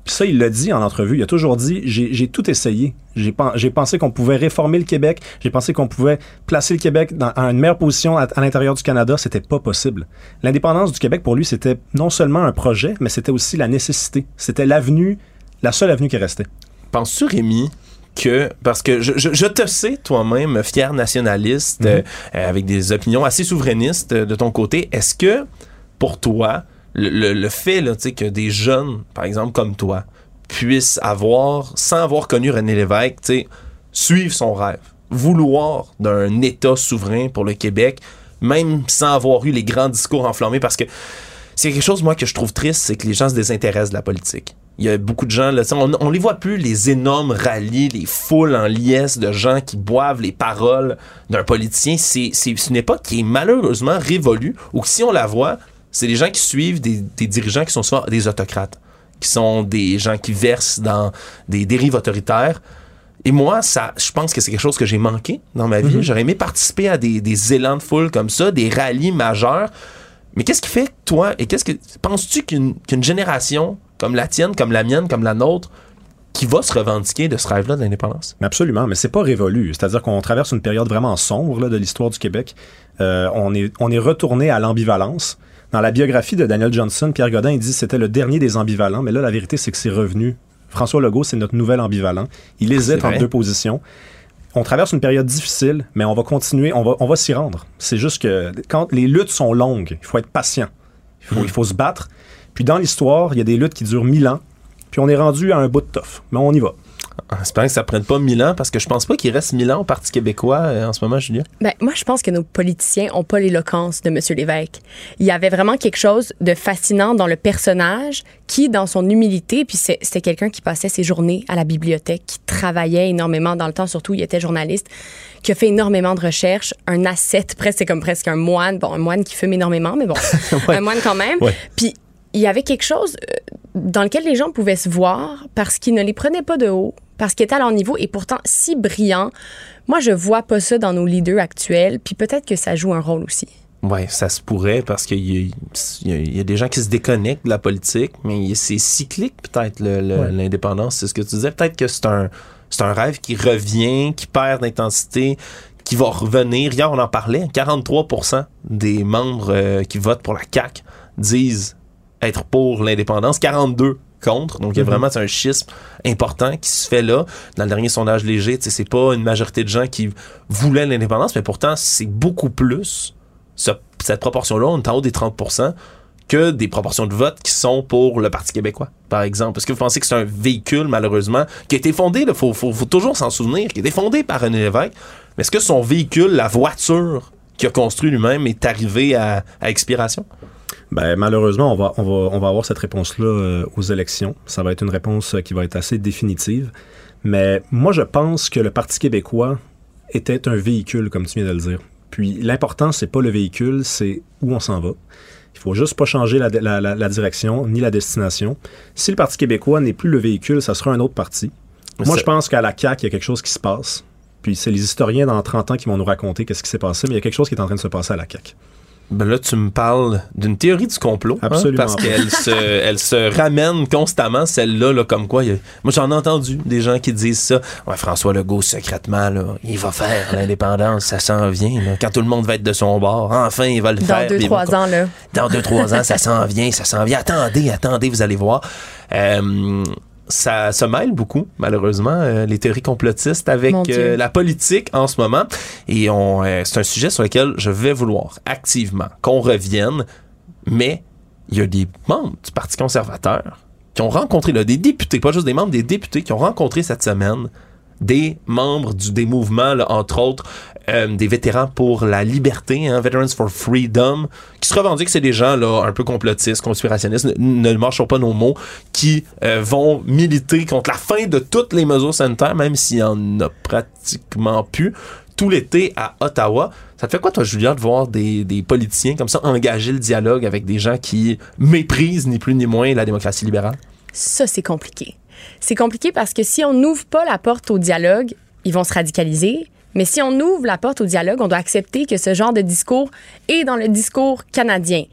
Puis ça, il l'a dit en entrevue. Il a toujours dit, j'ai, j'ai tout essayé. J'ai, j'ai pensé qu'on pouvait réformer le Québec. J'ai pensé qu'on pouvait placer le Québec dans, à une meilleure position à, à l'intérieur du Canada. C'était pas possible. L'indépendance du Québec, pour lui, c'était non seulement un projet, mais c'était aussi la nécessité. C'était l'avenue, la seule avenue qui restait. Penses-tu, Rémi, que, parce que je, je, je te sais toi-même fier nationaliste, mm-hmm. euh, avec des opinions assez souverainistes euh, de ton côté, est-ce que pour toi, le, le, le fait là, que des jeunes, par exemple comme toi, puissent avoir, sans avoir connu René Lévesque, suivre son rêve, vouloir d'un État souverain pour le Québec, même sans avoir eu les grands discours enflammés, parce que c'est quelque chose, moi, que je trouve triste, c'est que les gens se désintéressent de la politique. Il y a beaucoup de gens, là, on, on les voit plus, les énormes rallyes, les foules en liesse de gens qui boivent les paroles d'un politicien. C'est, c'est, c'est une époque qui est malheureusement révolue, ou que si on la voit, c'est des gens qui suivent des, des dirigeants qui sont souvent des autocrates, qui sont des gens qui versent dans des dérives autoritaires. Et moi, ça, je pense que c'est quelque chose que j'ai manqué dans ma vie. Mm-hmm. J'aurais aimé participer à des, des élans de foule comme ça, des rallyes majeurs. Mais qu'est-ce qui fait, toi, et qu'est-ce que penses-tu qu'une, qu'une génération comme la tienne, comme la mienne, comme la nôtre, qui va se revendiquer de ce rêve-là de l'indépendance? Mais absolument, mais c'est pas révolu. C'est-à-dire qu'on traverse une période vraiment sombre là, de l'histoire du Québec. Euh, on est, on est retourné à l'ambivalence. Dans la biographie de Daniel Johnson, Pierre Godin, il dit que c'était le dernier des ambivalents, mais là, la vérité, c'est que c'est revenu. François Legault, c'est notre nouvel ambivalent. Il hésite entre deux positions. On traverse une période difficile, mais on va continuer, on va, on va s'y rendre. C'est juste que quand les luttes sont longues, il faut être patient. Il faut, mmh. il faut se battre. Puis dans l'histoire, il y a des luttes qui durent mille ans, puis on est rendu à un bout de toffe. Mais on y va. En espérant que ça ne prenne pas mille ans, parce que je pense pas qu'il reste mille ans au Parti québécois euh, en ce moment, Julia. Ben, moi, je pense que nos politiciens n'ont pas l'éloquence de M. Lévesque. Il y avait vraiment quelque chose de fascinant dans le personnage qui, dans son humilité, puis c'est, c'était quelqu'un qui passait ses journées à la bibliothèque, qui travaillait énormément dans le temps, surtout il était journaliste, qui a fait énormément de recherches, un ascète, presque, c'est comme presque un moine, bon, un moine qui fume énormément, mais bon, ouais. un moine quand même. Ouais. Puis il y avait quelque chose dans lequel les gens pouvaient se voir parce qu'ils ne les prenaient pas de haut, parce qu'ils étaient à leur niveau et pourtant si brillants. Moi, je vois pas ça dans nos leaders actuels, puis peut-être que ça joue un rôle aussi. Oui, ça se pourrait parce qu'il y a, il y a des gens qui se déconnectent de la politique, mais c'est cyclique peut-être le, le, ouais. l'indépendance, c'est ce que tu disais. Peut-être que c'est un, c'est un rêve qui revient, qui perd d'intensité, qui va revenir. Hier, on en parlait, quarante-trois pour cent des membres euh, qui votent pour la C A Q disent être pour l'indépendance, quarante-deux contre. Donc, il y a vraiment un schisme important qui se fait là. Dans le dernier sondage léger, c'est pas une majorité de gens qui voulaient l'indépendance, mais pourtant, c'est beaucoup plus ce, cette proportion-là, on est en haut des trente pour cent, que des proportions de vote qui sont pour le Parti québécois, par exemple. Est-ce que vous pensez que c'est un véhicule, malheureusement, qui a été fondé, il faut, faut, faut toujours s'en souvenir, qui a été fondé par René Lévesque, mais est-ce que son véhicule, la voiture qu'il a construit lui-même, est arrivé à, à expiration? Ben, malheureusement, on va, on va, on va avoir cette réponse-là euh, aux élections. Ça va être une réponse euh, qui va être assez définitive. Mais moi, je pense que le Parti québécois était un véhicule, comme tu viens de le dire. Puis l'important, c'est pas le véhicule, c'est où on s'en va. Il faut juste pas changer la, la, la, la direction ni la destination. Si le Parti québécois n'est plus le véhicule, ça sera un autre parti. Mais moi, c'est... je pense qu'à la C A Q, il y a quelque chose qui se passe. Puis c'est les historiens dans trente ans qui vont nous raconter qu'est-ce qui s'est passé, mais il y a quelque chose qui est en train de se passer à la C A Q. Ben là, tu me parles d'une théorie du complot. Absolument. Hein, parce qu'elle se, elle se ramène constamment, celle-là, là, comme quoi. Il y a... Moi, j'en ai entendu des gens qui disent ça. Ouais, François Legault, secrètement, là, il va faire l'indépendance, ça s'en vient. Là. Quand tout le monde va être de son bord, enfin, il va le dans faire. Dans deux, trois va... ans, là. Dans deux, trois ans, ça s'en vient, ça s'en vient. Attendez, attendez, vous allez voir. Euh... Ça se mêle beaucoup, malheureusement, euh, les théories complotistes avec euh, la politique en ce moment. Et on, euh, c'est un sujet sur lequel je vais vouloir activement qu'on revienne. Mais il y a des membres du Parti conservateur qui ont rencontré, là, des députés, pas juste des membres, des députés qui ont rencontré cette semaine des membres du, des mouvements, là, entre autres, euh, des vétérans pour la liberté, hein, Veterans for Freedom, qui se revendiquent que c'est des gens là, un peu complotistes, conspirationnistes, ne, ne marchent pas nos mots, qui euh, vont militer contre la fin de toutes les mesures sanitaires, même s'il y en a pratiquement plus, tout l'été à Ottawa. Ça te fait quoi, toi, Julia, de voir des, des politiciens comme ça engager le dialogue avec des gens qui méprisent ni plus ni moins la démocratie libérale? Ça, c'est compliqué. C'est compliqué parce que si on n'ouvre pas la porte au dialogue, ils vont se radicaliser. Mais si on ouvre la porte au dialogue, on doit accepter que ce genre de discours est dans le discours canadien.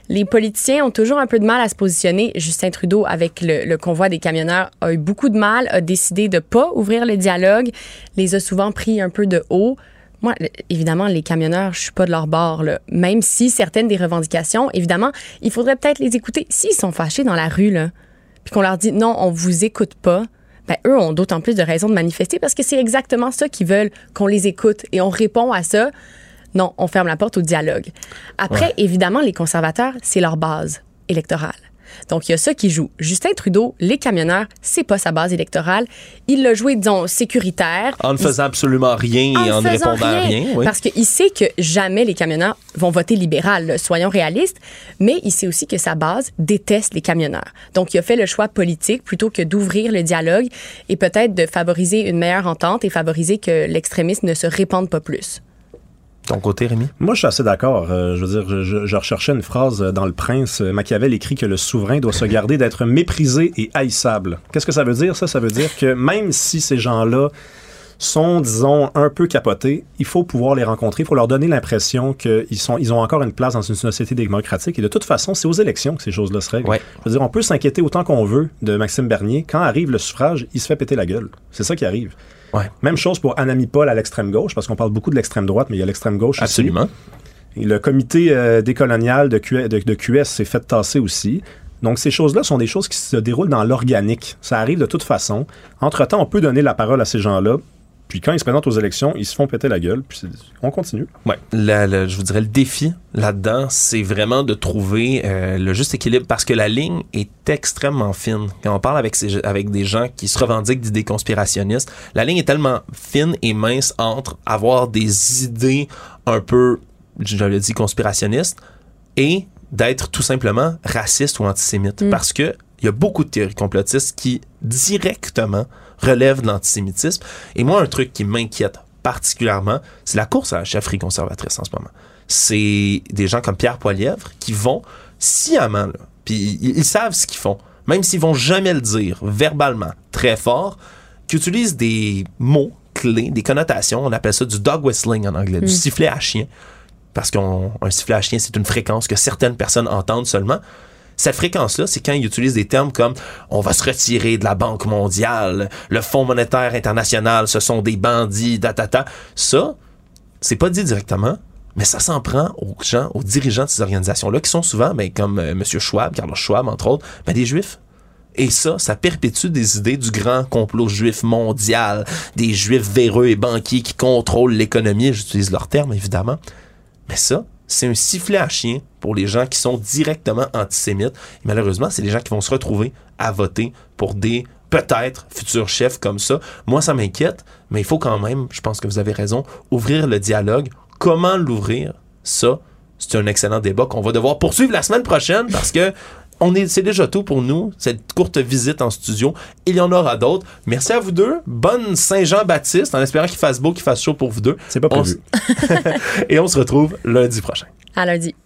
Les politiciens ont toujours un peu de mal à se positionner. Justin Trudeau, avec le, le convoi des camionneurs, a eu beaucoup de mal, a décidé de pas ouvrir le dialogue, les a souvent pris un peu de haut. Moi, évidemment, les camionneurs, je suis pas de leur bord, là. Même si certaines des revendications, évidemment, il faudrait peut-être les écouter. S'ils sont fâchés dans la rue, là, puis qu'on leur dit non, on vous écoute pas, ben eux ont d'autant plus de raisons de manifester parce que c'est exactement ça qu'ils veulent, qu'on les écoute. Et on répond à ça, non, on ferme la porte au dialogue. Après, ouais. évidemment, les conservateurs, c'est leur base électorale. Donc, il y a ça qui joue. Justin Trudeau, les camionneurs, c'est pas sa base électorale. Il l'a joué, disons, sécuritaire. En ne faisant il... absolument rien et en, en ne répondant rien, à rien. Oui. Parce qu'il sait que jamais les camionneurs vont voter libéral, là, soyons réalistes. Mais il sait aussi que sa base déteste les camionneurs. Donc, il a fait le choix politique plutôt que d'ouvrir le dialogue et peut-être de favoriser une meilleure entente et favoriser que l'extrémisme ne se répande pas plus. Ton côté, Rémi? Moi, je suis assez d'accord. Euh, je veux dire, je, je recherchais une phrase dans Le Prince. Machiavel écrit que le souverain doit se garder d'être méprisé et haïssable. Qu'est-ce que ça veut dire, ça? Ça veut dire que même si ces gens-là sont, disons, un peu capotés, il faut pouvoir les rencontrer. Il faut leur donner l'impression qu'ils sont, ils ont encore une place dans une société démocratique. Et de toute façon, c'est aux élections que ces choses-là se règlent. Ouais. Je veux dire, on peut s'inquiéter autant qu'on veut de Maxime Bernier. Quand arrive le suffrage, il se fait péter la gueule. C'est ça qui arrive. Ouais. Même chose pour Anami Paul à l'extrême gauche, parce qu'on parle beaucoup de l'extrême droite, mais il y a l'extrême gauche Absolument. aussi. Et le comité euh, décolonial de, Q- de, de Q S s'est fait tasser aussi. Donc, ces choses-là sont des choses qui se déroulent dans l'organique. Ça arrive de toute façon. Entre-temps, on peut donner la parole à ces gens-là. Puis quand ils se présentent aux élections, ils se font péter la gueule. Puis on continue. Ouais. Le, le, je vous dirais, le défi là-dedans, c'est vraiment de trouver euh, le juste équilibre parce que la ligne est extrêmement fine. Quand on parle avec, ces, avec des gens qui se revendiquent d'idées conspirationnistes, la ligne est tellement fine et mince entre avoir des idées un peu, j'avais dit, conspirationnistes et d'être tout simplement raciste ou antisémite. Mm. Parce que il y a beaucoup de théories complotistes qui directement relèvent de l'antisémitisme. Et moi, un truc qui m'inquiète particulièrement, c'est la course à la chefferie conservatrice en ce moment. C'est des gens comme Pierre Poilievre qui vont sciemment, là, puis ils, ils savent ce qu'ils font, même s'ils vont jamais le dire verbalement, très fort, qui utilisent des mots clés, des connotations, on appelle ça du dog whistling en anglais, mm. du sifflet à chien, parce qu'un sifflet à chien, c'est une fréquence que certaines personnes entendent seulement. Cette fréquence-là, c'est quand ils utilisent des termes comme « on va se retirer de la Banque mondiale »,« le Fonds monétaire international, ce sont des bandits, datata ». Ça, c'est pas dit directement, mais ça s'en prend aux gens, aux dirigeants de ces organisations-là, qui sont souvent, ben, comme euh, M. Schwab, Carlos Schwab, entre autres, ben, des Juifs. Et ça, ça perpétue des idées du grand complot juif mondial, des Juifs véreux et banquiers qui contrôlent l'économie, j'utilise leurs termes, évidemment. Mais ça, c'est un sifflet à chien pour les gens qui sont directement antisémites. Et malheureusement, c'est les gens qui vont se retrouver à voter pour des, peut-être, futurs chefs comme ça. Moi, ça m'inquiète, mais il faut quand même, je pense que vous avez raison, ouvrir le dialogue. Comment l'ouvrir? Ça, c'est un excellent débat qu'on va devoir poursuivre la semaine prochaine parce que on est, c'est déjà tout pour nous, cette courte visite en studio. Il y en aura d'autres. Merci à vous deux. Bonne Saint-Jean-Baptiste, en espérant qu'il fasse beau, qu'il fasse chaud pour vous deux. C'est pas prévu. On s... Et on se retrouve lundi prochain. À lundi.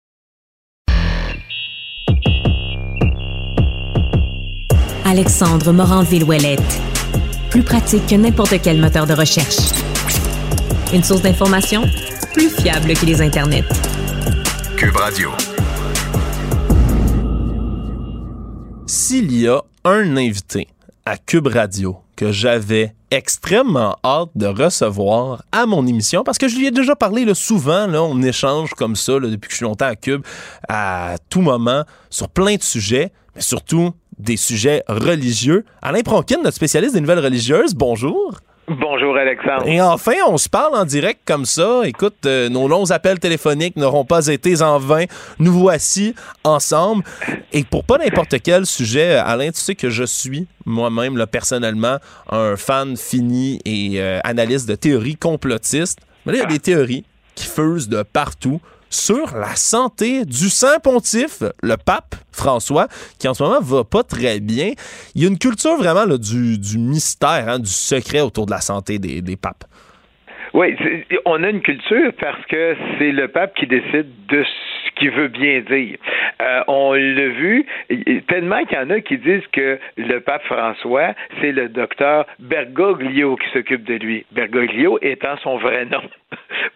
Alexandre Moranville-Ouellette. Plus pratique que n'importe quel moteur de recherche. Une source d'information plus fiable que les internets. Cube Radio. S'il y a un invité à Cube Radio que j'avais extrêmement hâte de recevoir à mon émission, parce que je lui ai déjà parlé là, souvent, là, on échange comme ça là, depuis que je suis longtemps à Cube, à tout moment, sur plein de sujets, mais surtout des sujets religieux. Alain Pronkin, notre spécialiste des nouvelles religieuses, bonjour. Bonjour Alexandre. Et enfin, on se parle en direct comme ça. Écoute, euh, nos longs appels téléphoniques n'auront pas été en vain. Nous voici ensemble. Et pour pas n'importe quel sujet, Alain, tu sais que je suis moi-même, là, personnellement, un fan fini et euh, analyste de théories complotistes. Mais là, il y a des théories qui fusent de partout sur la santé du saint pontife, le pape François, qui en ce moment va pas très bien. Il y a une culture vraiment là, du, du mystère, hein, du secret autour de la santé des, des papes. Oui, on a une culture parce que c'est le pape qui décide de ce qu'il veut bien dire. Euh, on l'a vu, tellement qu'il y en a qui disent que le pape François, c'est le docteur Bergoglio qui s'occupe de lui. Bergoglio étant son vrai nom.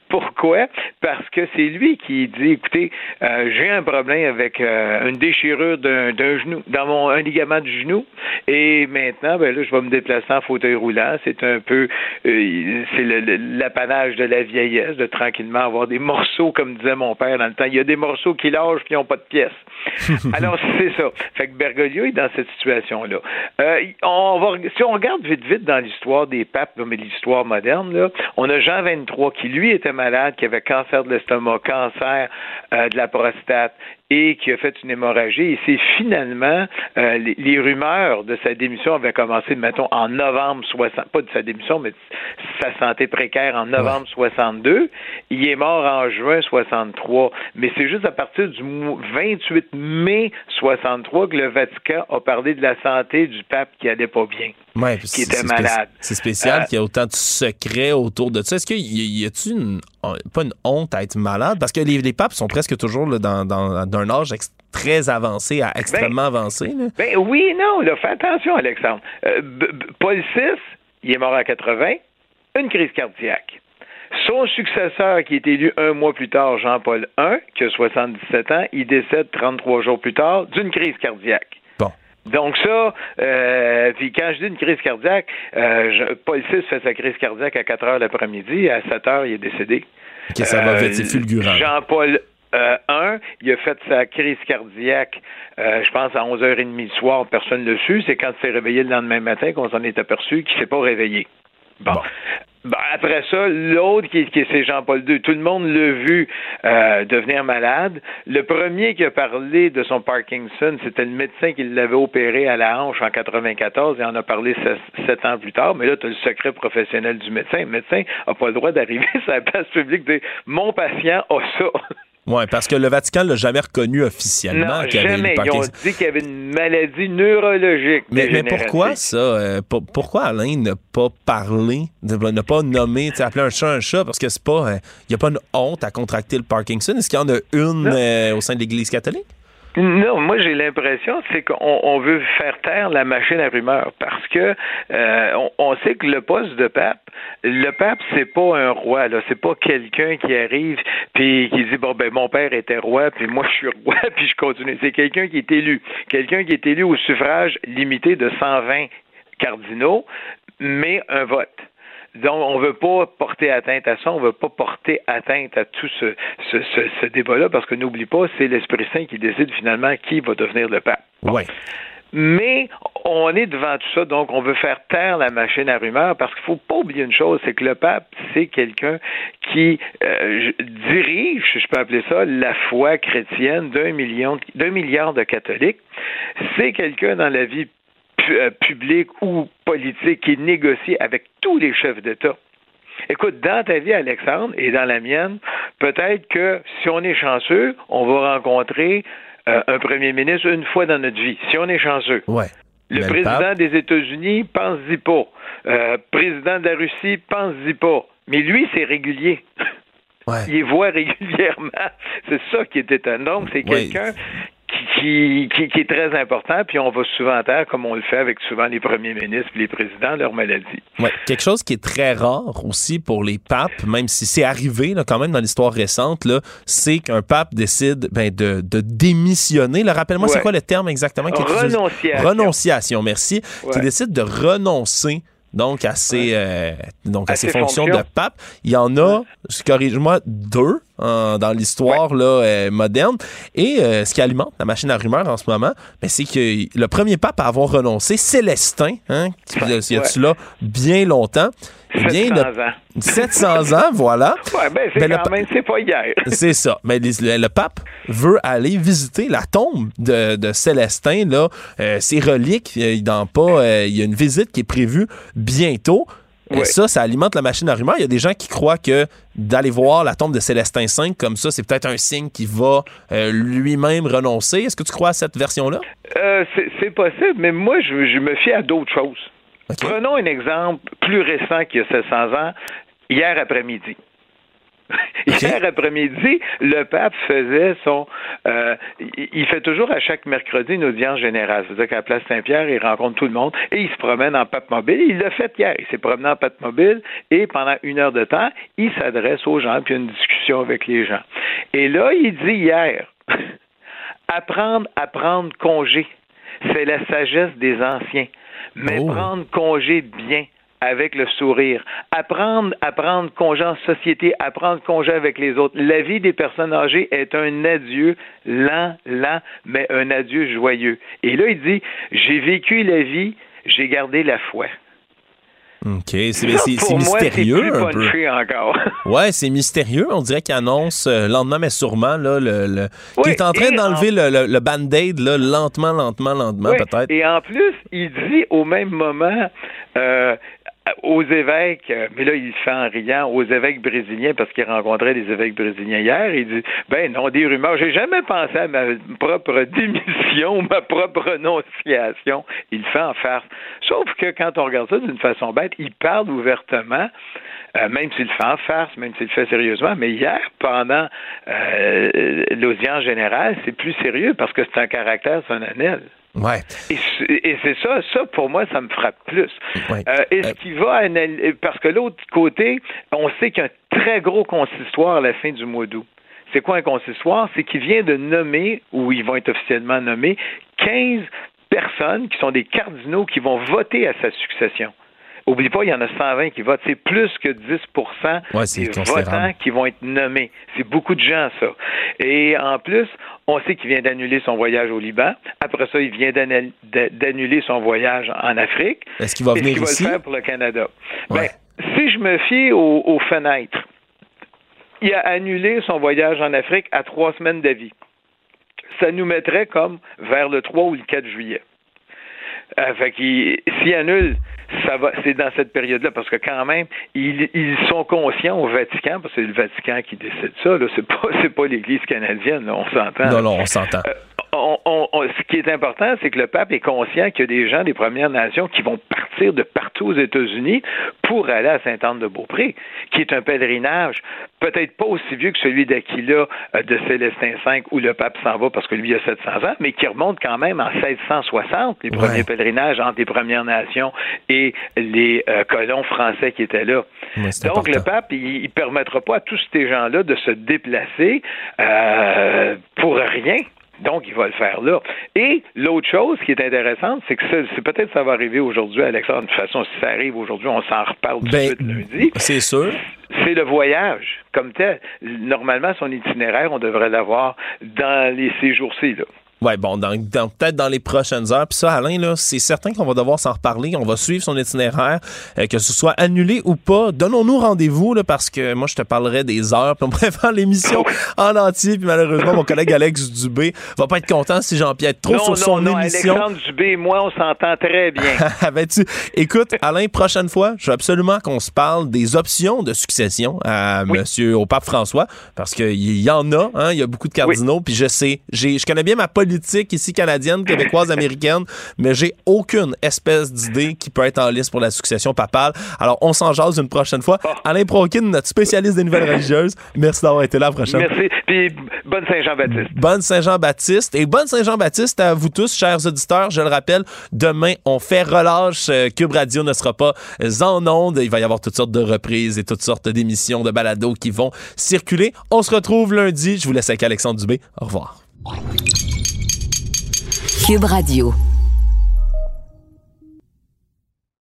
Pourquoi? Parce que c'est lui qui dit, écoutez, euh, j'ai un problème avec euh, une déchirure d'un, d'un genou, dans mon un ligament du genou, et maintenant, ben là, je vais me déplacer en fauteuil roulant. C'est un peu, euh, c'est le, le, l'apanage de la vieillesse, de tranquillement avoir des morceaux, comme disait mon père dans le temps. Il y a des morceaux qui lâchent puis qui n'ont pas de pièces. Alors, c'est ça. Fait que Bergoglio est dans cette situation-là. Euh, on va, si on regarde vite, vite dans l'histoire des papes, là, mais l'histoire moderne, là, on a Jean vingt-trois qui, lui, était malade, qui avait cancer de l'estomac, cancer euh, de la prostate et qui a fait une hémorragie. Et c'est finalement, euh, les, les rumeurs de sa démission avaient commencé, mettons, en novembre soixante, pas de sa démission, mais de sa santé précaire en novembre ouais. soixante-deux. Il est mort en juin soixante-trois. Mais c'est juste à partir du vingt-huit mai soixante-trois que le Vatican a parlé de la santé du pape qui allait pas bien. Ouais, qui était c'est malade. Spéci- c'est spécial euh, qu'il y a autant de secrets autour de ça. Est-ce qu'il y, y a-tu une, pas une honte à être malade? Parce que les, les papes sont presque toujours là, dans, dans, d'un âge ex- très avancé à extrêmement ben, avancé. Là. Ben oui, non, là, fais attention, Alexandre. Euh, B- B- Paul six, il est mort à quatre-vingts, une crise cardiaque. Son successeur, qui est élu un mois plus tard, Jean-Paul I, qui a soixante-dix-sept ans, il décède trente-trois jours plus tard d'une crise cardiaque. Bon. Donc ça, euh, puis quand je dis une crise cardiaque, euh, je, Paul six fait sa crise cardiaque à quatre heures l'après-midi, à sept heures, il est décédé. OK, ça va vite, c'est fulgurant. Jean-Paul Euh, un, il a fait sa crise cardiaque, euh, je pense, à onze heures trente du soir, personne ne l'a su. C'est quand il s'est réveillé le lendemain matin qu'on s'en est aperçu qu'il ne s'est pas réveillé. Bon. bon. Ben, après ça, l'autre, qui, qui c'est Jean-Paul deux, tout le monde l'a vu euh, devenir malade. Le premier qui a parlé de son Parkinson, c'était le médecin qui l'avait opéré à la hanche en quatre-vingt-quatorze, et en a parlé sept ans plus tard. Mais là, tu as le secret professionnel du médecin. Le médecin n'a pas le droit d'arriver sur la place publique et dire « Mon patient a ça ». Oui, parce que le Vatican ne l'a jamais reconnu officiellement. Non, qu'il jamais. Avait Ils ont dit qu'il y avait une maladie neurologique. Mais, mais pourquoi ça? Euh, pour, pourquoi Alain n'a pas parlé, n'a pas nommé, appelé un chat un chat? Parce que c'est pas, il euh, n'y a pas une honte à contracter le Parkinson. Est-ce qu'il y en a une euh, au sein de l'Église catholique? Non, moi j'ai l'impression c'est qu'on on veut faire taire la machine à rumeurs parce que euh, on, on sait que le poste de pape, le pape c'est pas un roi là, c'est pas quelqu'un qui arrive puis qui dit bon ben mon père était roi puis moi je suis roi puis je continue. C'est quelqu'un qui est élu, quelqu'un qui est élu au suffrage limité de cent vingt cardinaux, mais un vote. Donc, on ne veut pas porter atteinte à ça, on ne veut pas porter atteinte à tout ce, ce, ce, ce débat-là, parce que n'oublie pas, c'est l'Esprit Saint qui décide finalement qui va devenir le pape. Oui. Mais on est devant tout ça, donc on veut faire taire la machine à rumeurs, parce qu'il ne faut pas oublier une chose, c'est que le pape, c'est quelqu'un qui euh, dirige, je peux appeler ça, la foi chrétienne d'un million, d'un milliard de catholiques. C'est quelqu'un dans la vie public ou politique qui négocie avec tous les chefs d'État. Écoute, dans ta vie, Alexandre, et dans la mienne, peut-être que si on est chanceux, on va rencontrer euh, un premier ministre une fois dans notre vie, si on est chanceux. Ouais. Le Mais président le des États-Unis, pense-y pas. Euh, président de la Russie, pense-y pas. Mais lui, c'est régulier. Ouais. Il les voit régulièrement. C'est ça qui est étonnant. Donc, c'est ouais. quelqu'un Qui, qui, qui est très important, puis on va souvent taire, comme on le fait avec souvent les premiers ministres et les présidents, leur maladie. Ouais, quelque chose qui est très rare aussi pour les papes, même si c'est arrivé là, quand même dans l'histoire récente, là, c'est qu'un pape décide ben, de, de démissionner. Là, rappelle-moi, ouais. c'est quoi le terme exactement? Renonciation. Renonciation, merci. Ouais. Qui décide de renoncer donc à ses, ouais. euh, donc à, à ses, ses fonctions, fonctions de pape. Il y en a, ouais. corrige-moi, deux en, dans l'histoire ouais. là, euh, moderne. Et euh, ce qui alimente la machine à rumeurs en ce moment, ben, c'est que le premier pape à avoir renoncé, Célestin, hein, qui ouais. y a-tu là bien longtemps, eh bien, sept cents ans. sept cents ans, voilà. Ouais, ben, c'est ben, quand le, même, c'est pas hier. C'est ça. Mais le, le pape veut aller visiter la tombe de, de Célestin, là, euh, ses reliques. Il dans pas, euh, il y a une visite qui est prévue bientôt. Et ouais. ça, ça alimente la machine à rumeurs. Il y a des gens qui croient que d'aller voir la tombe de Célestin cinq comme ça, c'est peut-être un signe qu'il va euh, lui-même renoncer. Est-ce que tu crois à cette version-là? Euh, c'est, c'est possible, mais moi, je, je me fie à d'autres choses. Okay. Prenons un exemple plus récent qu'il y a sept cents ans, hier après-midi. Okay. Hier après-midi, le pape faisait son... Euh, il fait toujours à chaque mercredi une audience générale. C'est-à-dire qu'à la place Saint-Pierre, il rencontre tout le monde et il se promène en pape-mobile. Il l'a fait hier. Il s'est promené en pape-mobile et pendant une heure de temps, il s'adresse aux gens puis il y a une discussion avec les gens. Et là, il dit hier, apprendre à prendre congé, c'est la sagesse des anciens. Mais oh. prendre congé bien, avec le sourire. Apprendre à prendre congé en société, à prendre congé avec les autres. La vie des personnes âgées est un adieu lent, lent, mais un adieu joyeux. Et là, il dit, j'ai vécu la vie, j'ai gardé la foi. OK, c'est, ça, c'est, c'est mystérieux moi, c'est un peu. Encore. Ouais, c'est mystérieux. On dirait qu'il annonce euh, lentement, mais sûrement, là, le, le... Oui, qu'il est en train d'enlever en... le, le, le band-aid, là, lentement, lentement, lentement, oui, peut-être. Et en plus, il dit au même moment... Euh, aux évêques, mais là, il le fait en riant, aux évêques brésiliens, parce qu'il rencontrait des évêques brésiliens hier, il dit, ben non, des rumeurs, j'ai jamais pensé à ma propre démission, ma propre renonciation. Il le fait en farce. Sauf que quand on regarde ça d'une façon bête, il parle ouvertement, euh, même s'il le fait en farce, même s'il le fait sérieusement, mais hier, pendant euh, l'audience générale, c'est plus sérieux parce que c'est un caractère solennel. Ouais. Et, et c'est ça, ça pour moi, ça me frappe plus. Ouais. Euh, est-ce euh... qu'il va analyser, parce que l'autre côté, on sait qu'il y a un très gros consistoire à la fin du mois d'août. C'est quoi un consistoire? C'est qu'il vient de nommer, ou ils vont être officiellement nommés, quinze personnes qui sont des cardinaux qui vont voter à sa succession. Oublie pas, il y en a cent vingt qui votent. C'est plus que dix pour cent ouais, c'est des votants qui vont être nommés. C'est beaucoup de gens, ça. Et en plus, on sait qu'il vient d'annuler son voyage au Liban. Après ça, il vient d'annuler son voyage en Afrique. Est-ce qu'il va venir ici? Est-ce qu'il va le faire pour le Canada? Ouais. Ben, si je me fie aux, aux fenêtres, il a annulé son voyage en Afrique à trois semaines d'avis. Ça nous mettrait comme vers le trois ou le quatre juillet. Euh, fait qu'il, s'il annule, ça va, c'est dans cette période-là, parce que quand même, ils, ils sont conscients au Vatican, parce que c'est le Vatican qui décide ça, là, c'est pas, c'est pas l'Église canadienne, là, on s'entend. Non, non, on s'entend. Euh, on, on, on, ce qui est important, c'est que le pape est conscient qu'il y a des gens des Premières Nations qui vont partir de partout aux États-Unis pour aller à Sainte-Anne-de-Beaupré, qui est un pèlerinage peut-être pas aussi vieux que celui d'Aquila euh, de Célestin cinq, où le pape s'en va parce que lui a sept cents ans, mais qui remonte quand même en seize cent soixante, les premiers ouais. pèlerinages entre les Premières Nations et les euh, colons français qui étaient là. Ouais, Donc, important. le pape, il ne permettra pas à tous ces gens-là de se déplacer euh, pour rien. Donc, il va le faire là. Et l'autre chose qui est intéressante, c'est que ça, c'est peut-être ça va arriver aujourd'hui, Alexandre. De toute façon, si ça arrive aujourd'hui, on s'en reparle tout de ben, suite lundi. C'est sûr. C'est le voyage comme tel. Normalement, son itinéraire, on devrait l'avoir dans les ces jours-ci, là. Oui, bon, dans, dans, peut-être dans les prochaines heures. Puis ça, Alain, là, c'est certain qu'on va devoir s'en reparler. On va suivre son itinéraire, euh, que ce soit annulé ou pas. Donnons-nous rendez-vous, là, parce que moi, je te parlerai des heures, puis on pourrait faire l'émission en entier. Puis malheureusement, mon collègue Alex Dubé va pas être content si j'empiète trop non, sur non, son non, émission. Alexandre Dubé et moi, on s'entend très bien. ben, tu, écoute, Alain, prochaine fois, je veux absolument qu'on se parle des options de succession à oui. monsieur, au pape François, parce qu'il y en a, hein, il y a beaucoup de cardinaux, oui. puis je sais, j'ai, je connais bien ma politique ici canadienne, québécoise, américaine, mais j'ai aucune espèce d'idée qui peut être en liste pour la succession papale. Alors, on s'en jase une prochaine fois. Oh. Alain Prokin, notre spécialiste des nouvelles religieuses, merci d'avoir été là la prochaine. Merci, puis bonne Saint-Jean-Baptiste. Bonne Saint-Jean-Baptiste, et bonne Saint-Jean-Baptiste à vous tous, chers auditeurs. Je le rappelle, demain, on fait relâche. Cube Radio ne sera pas en ondes. Il va y avoir toutes sortes de reprises et toutes sortes d'émissions, de balados qui vont circuler. On se retrouve lundi. Je vous laisse avec Alexandre Dubé. Au revoir. Cube Radio.